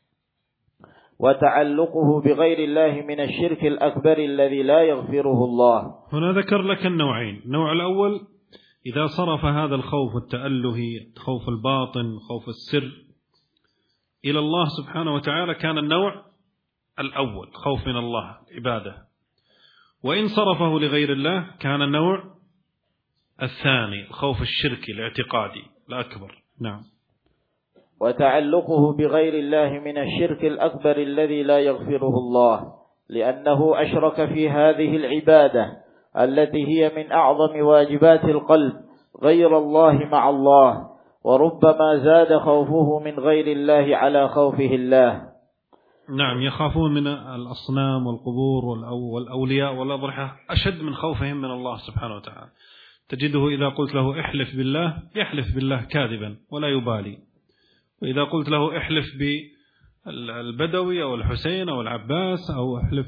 وتعلقه بغير الله من الشرك الأكبر الذي لا يغفره الله. هنا ذكر لك النوعين. النوع الأول إذا صرف هذا الخوف التألهي، خوف الباطن، خوف السر، إلى الله سبحانه وتعالى، كان النوع الأول خوف من الله عبادة. وإن صرفه لغير الله كان النوع الثاني خوف الشركي الاعتقادي الأكبر. نعم. وتعلقه بغير الله من الشرك الأكبر الذي لا يغفره الله، لأنه أشرك في هذه العبادة التي هي من أعظم واجبات القلب غير الله مع الله، وربما زاد خوفه من غير الله على خوفه الله. نعم، يخافون من الأصنام والقبور والأولياء والأضرحة أشد من خوفهم من الله سبحانه وتعالى. تجده إذا قلت له احلف بالله يحلف بالله كاذبا ولا يبالي، وإذا قلت له احلف بالبدوي أو الحسين أو العباس أو احلف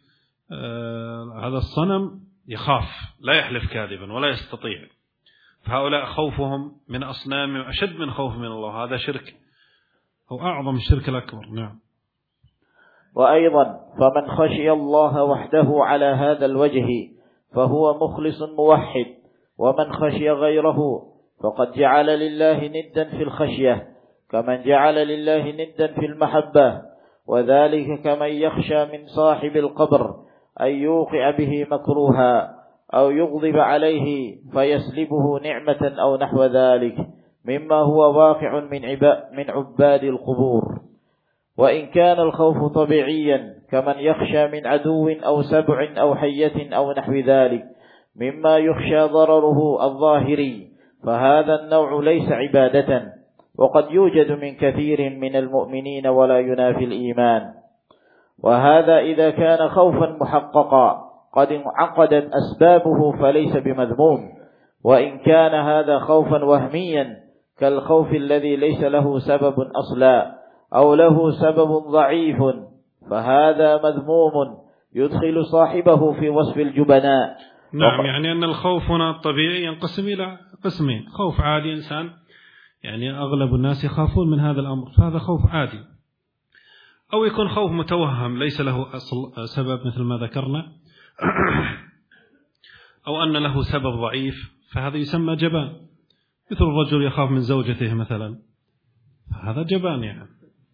بهذا الصنم يخاف، لا يحلف كاذبا ولا يستطيع. فهؤلاء خوفهم من أصنام أشد من خوف من الله، هذا شرك أو أعظم الشرك الأكبر. نعم. وأيضا فمن خشي الله وحده على هذا الوجه فهو مخلص موحد، ومن خشي غيره فقد جعل لله ندا في الخشية كمن جعل لله ندا في المحبة، وذلك كمن يخشى من صاحب القبر أن يوقع به مكروها أو يغضب عليه فيسلبه نعمة أو نحو ذلك مما هو واقع من من عباد القبور. وإن كان الخوف طبيعيا كمن يخشى من عدو أو سبع أو حية أو نحو ذلك مما يخشى ضرره الظاهري، فهذا النوع ليس عبادة، وقد يوجد من كثير من المؤمنين ولا ينافي الإيمان. وهذا إذا كان خوفا محققا قد انعقدت أسبابه فليس بمذموم. وإن كان هذا خوفا وهميا كالخوف الذي ليس له سبب أصلا أو له سبب ضعيف فهذا مذموم يدخل صاحبه في وصف الجبناء. نعم، يعني أن الخوف هنا الطبيعي ينقسم إلى قسمين: خوف عادي، إنسان يعني أغلب الناس يخافون من هذا الأمر، فهذا خوف عادي، أو يكون خوف متوهم ليس له أصل سبب مثل ما ذكرنا، أو أن له سبب ضعيف، فهذا يسمى جبان، مثل الرجل يخاف من زوجته مثلا، هذا جبان يعني.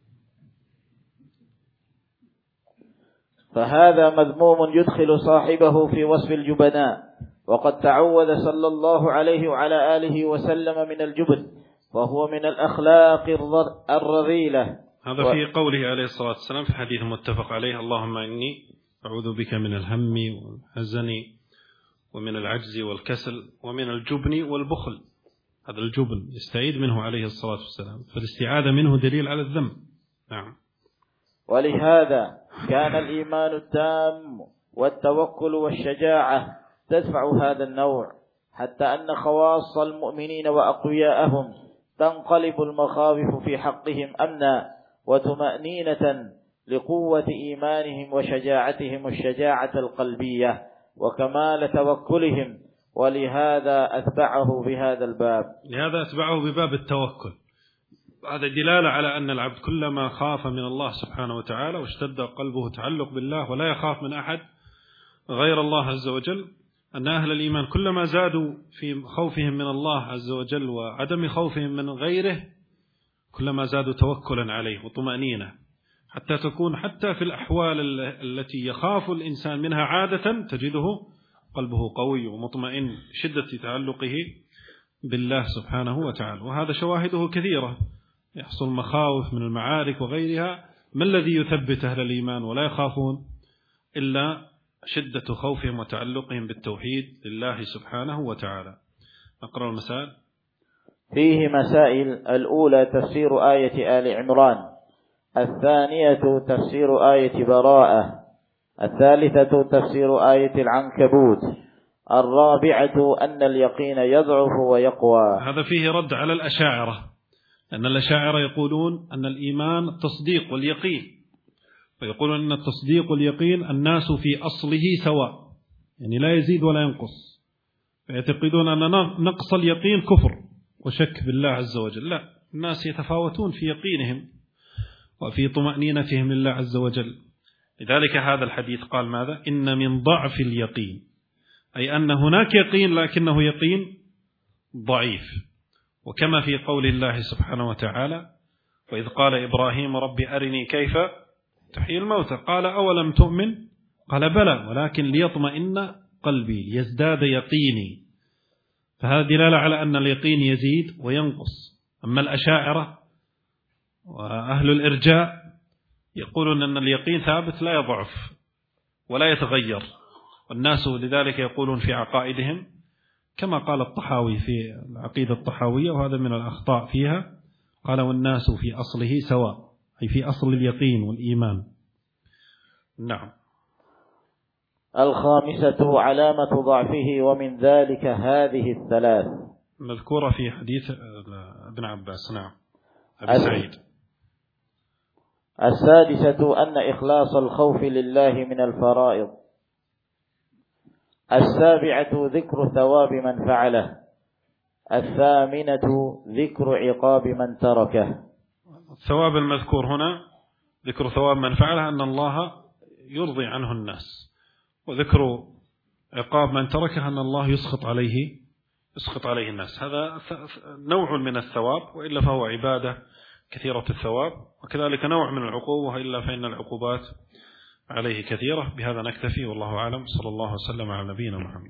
فهذا مذموم يدخل صاحبه في وصف الجبناء، وقد تعوذ صلى الله عليه وعلى آله وسلم من الجبن، وهو من الأخلاق الرذيلة. هذا و... في قوله عليه الصلاة والسلام في حديث متفق عليه: اللهم إني أعوذ بك من الهم والحزن ومن العجز والكسل ومن الجبن والبخل. هذا الجبن يستعيد منه عليه الصلاة والسلام، فالاستعاذة منه دليل على الذنب. نعم. ولهذا كان الإيمان التام والتوكل والشجاعة تدفع هذا النوع، حتى أن خواص المؤمنين وأقوياءهم تنقلب المخاوف في حقهم أمنا وطمأنينة لقوة إيمانهم وشجاعتهم الشجاعة القلبية وكمال توكلهم، ولهذا أتبعه بهذا الباب. لهذا أتبعه بباب التوكل. هذا دلالة على أن العبد كلما خاف من الله سبحانه وتعالى واشتد قلبه تعلق بالله ولا يخاف من أحد غير الله عز وجل، أن أهل الإيمان كلما زادوا في خوفهم من الله عز وجل وعدم خوفهم من غيره كلما زادوا توكلا عليه وطمأنينة، حتى تكون حتى في الأحوال التي يخاف الإنسان منها عادة تجده قلبه قوي ومطمئن شدة تعلقه بالله سبحانه وتعالى. وهذا شواهده كثيرة، يحصل مخاوف من المعارك وغيرها، ما الذي يثبت أهل الإيمان ولا يخافون إلا شدة خوفهم وتعلقهم بالتوحيد لله سبحانه وتعالى. نقرأ المسائل. فيه مسائل: الأولى تفسير آية آل عمران، الثانية تفسير آية براءة، الثالثة تفسير آية العنكبوت، الرابعة أن اليقين يضعف ويقوى. هذا فيه رد على الأشاعرة، أن الأشاعرة يقولون أن الإيمان التصديق واليقين، ويقولون أن التصديق واليقين الناس في أصله سواء، يعني لا يزيد ولا ينقص، فيعتقدون أن نقص اليقين كفر وشك بالله عز وجل. لا، الناس يتفاوتون في يقينهم وفي طمأنينتهم لله عز وجل. لذلك هذا الحديث قال ماذا؟ إن من ضعف اليقين، أي أن هناك يقين لكنه يقين ضعيف. وكما في قول الله سبحانه وتعالى: وإذ قال إبراهيم رب أرني كيف تحيي الموتى قال أولم تؤمن قال بلى ولكن ليطمئن قلبي ليزداد يقيني. فهذا دلالة على أن اليقين يزيد وينقص. أما الأشاعرة وأهل الإرجاء يقولون أن اليقين ثابت لا يضعف ولا يتغير، والناس لذلك يقولون في عقائدهم كما قال الطحاوي في العقيدة الطحاوية، وهذا من الأخطاء فيها، قال: والناس في أصله سواء، أي في أصل اليقين والإيمان. نعم. الخامسة علامة ضعفه، ومن ذلك هذه الثلاث مذكورة في حديث ابن عباس. نعم. أبي سعيد. السادسة أن إخلاص الخوف لله من الفرائض. السابعة ذكر ثواب من فعله. الثامنة ذكر عقاب من تركه. الثواب المذكور هنا ذكر ثواب من فعله، أن الله يرضي عنه الناس، وذكر عقاب من تركه أن الله يسخط عليه يسخط عليه الناس. هذا نوع من الثواب، وإلا فهو عبادة كثيرة الثواب، وكذلك نوع من العقوبة، إلا فإن العقوبات عليه كثيرة. بهذا نكتفي، والله أعلم. صلى الله وسلم على نبينا محمد.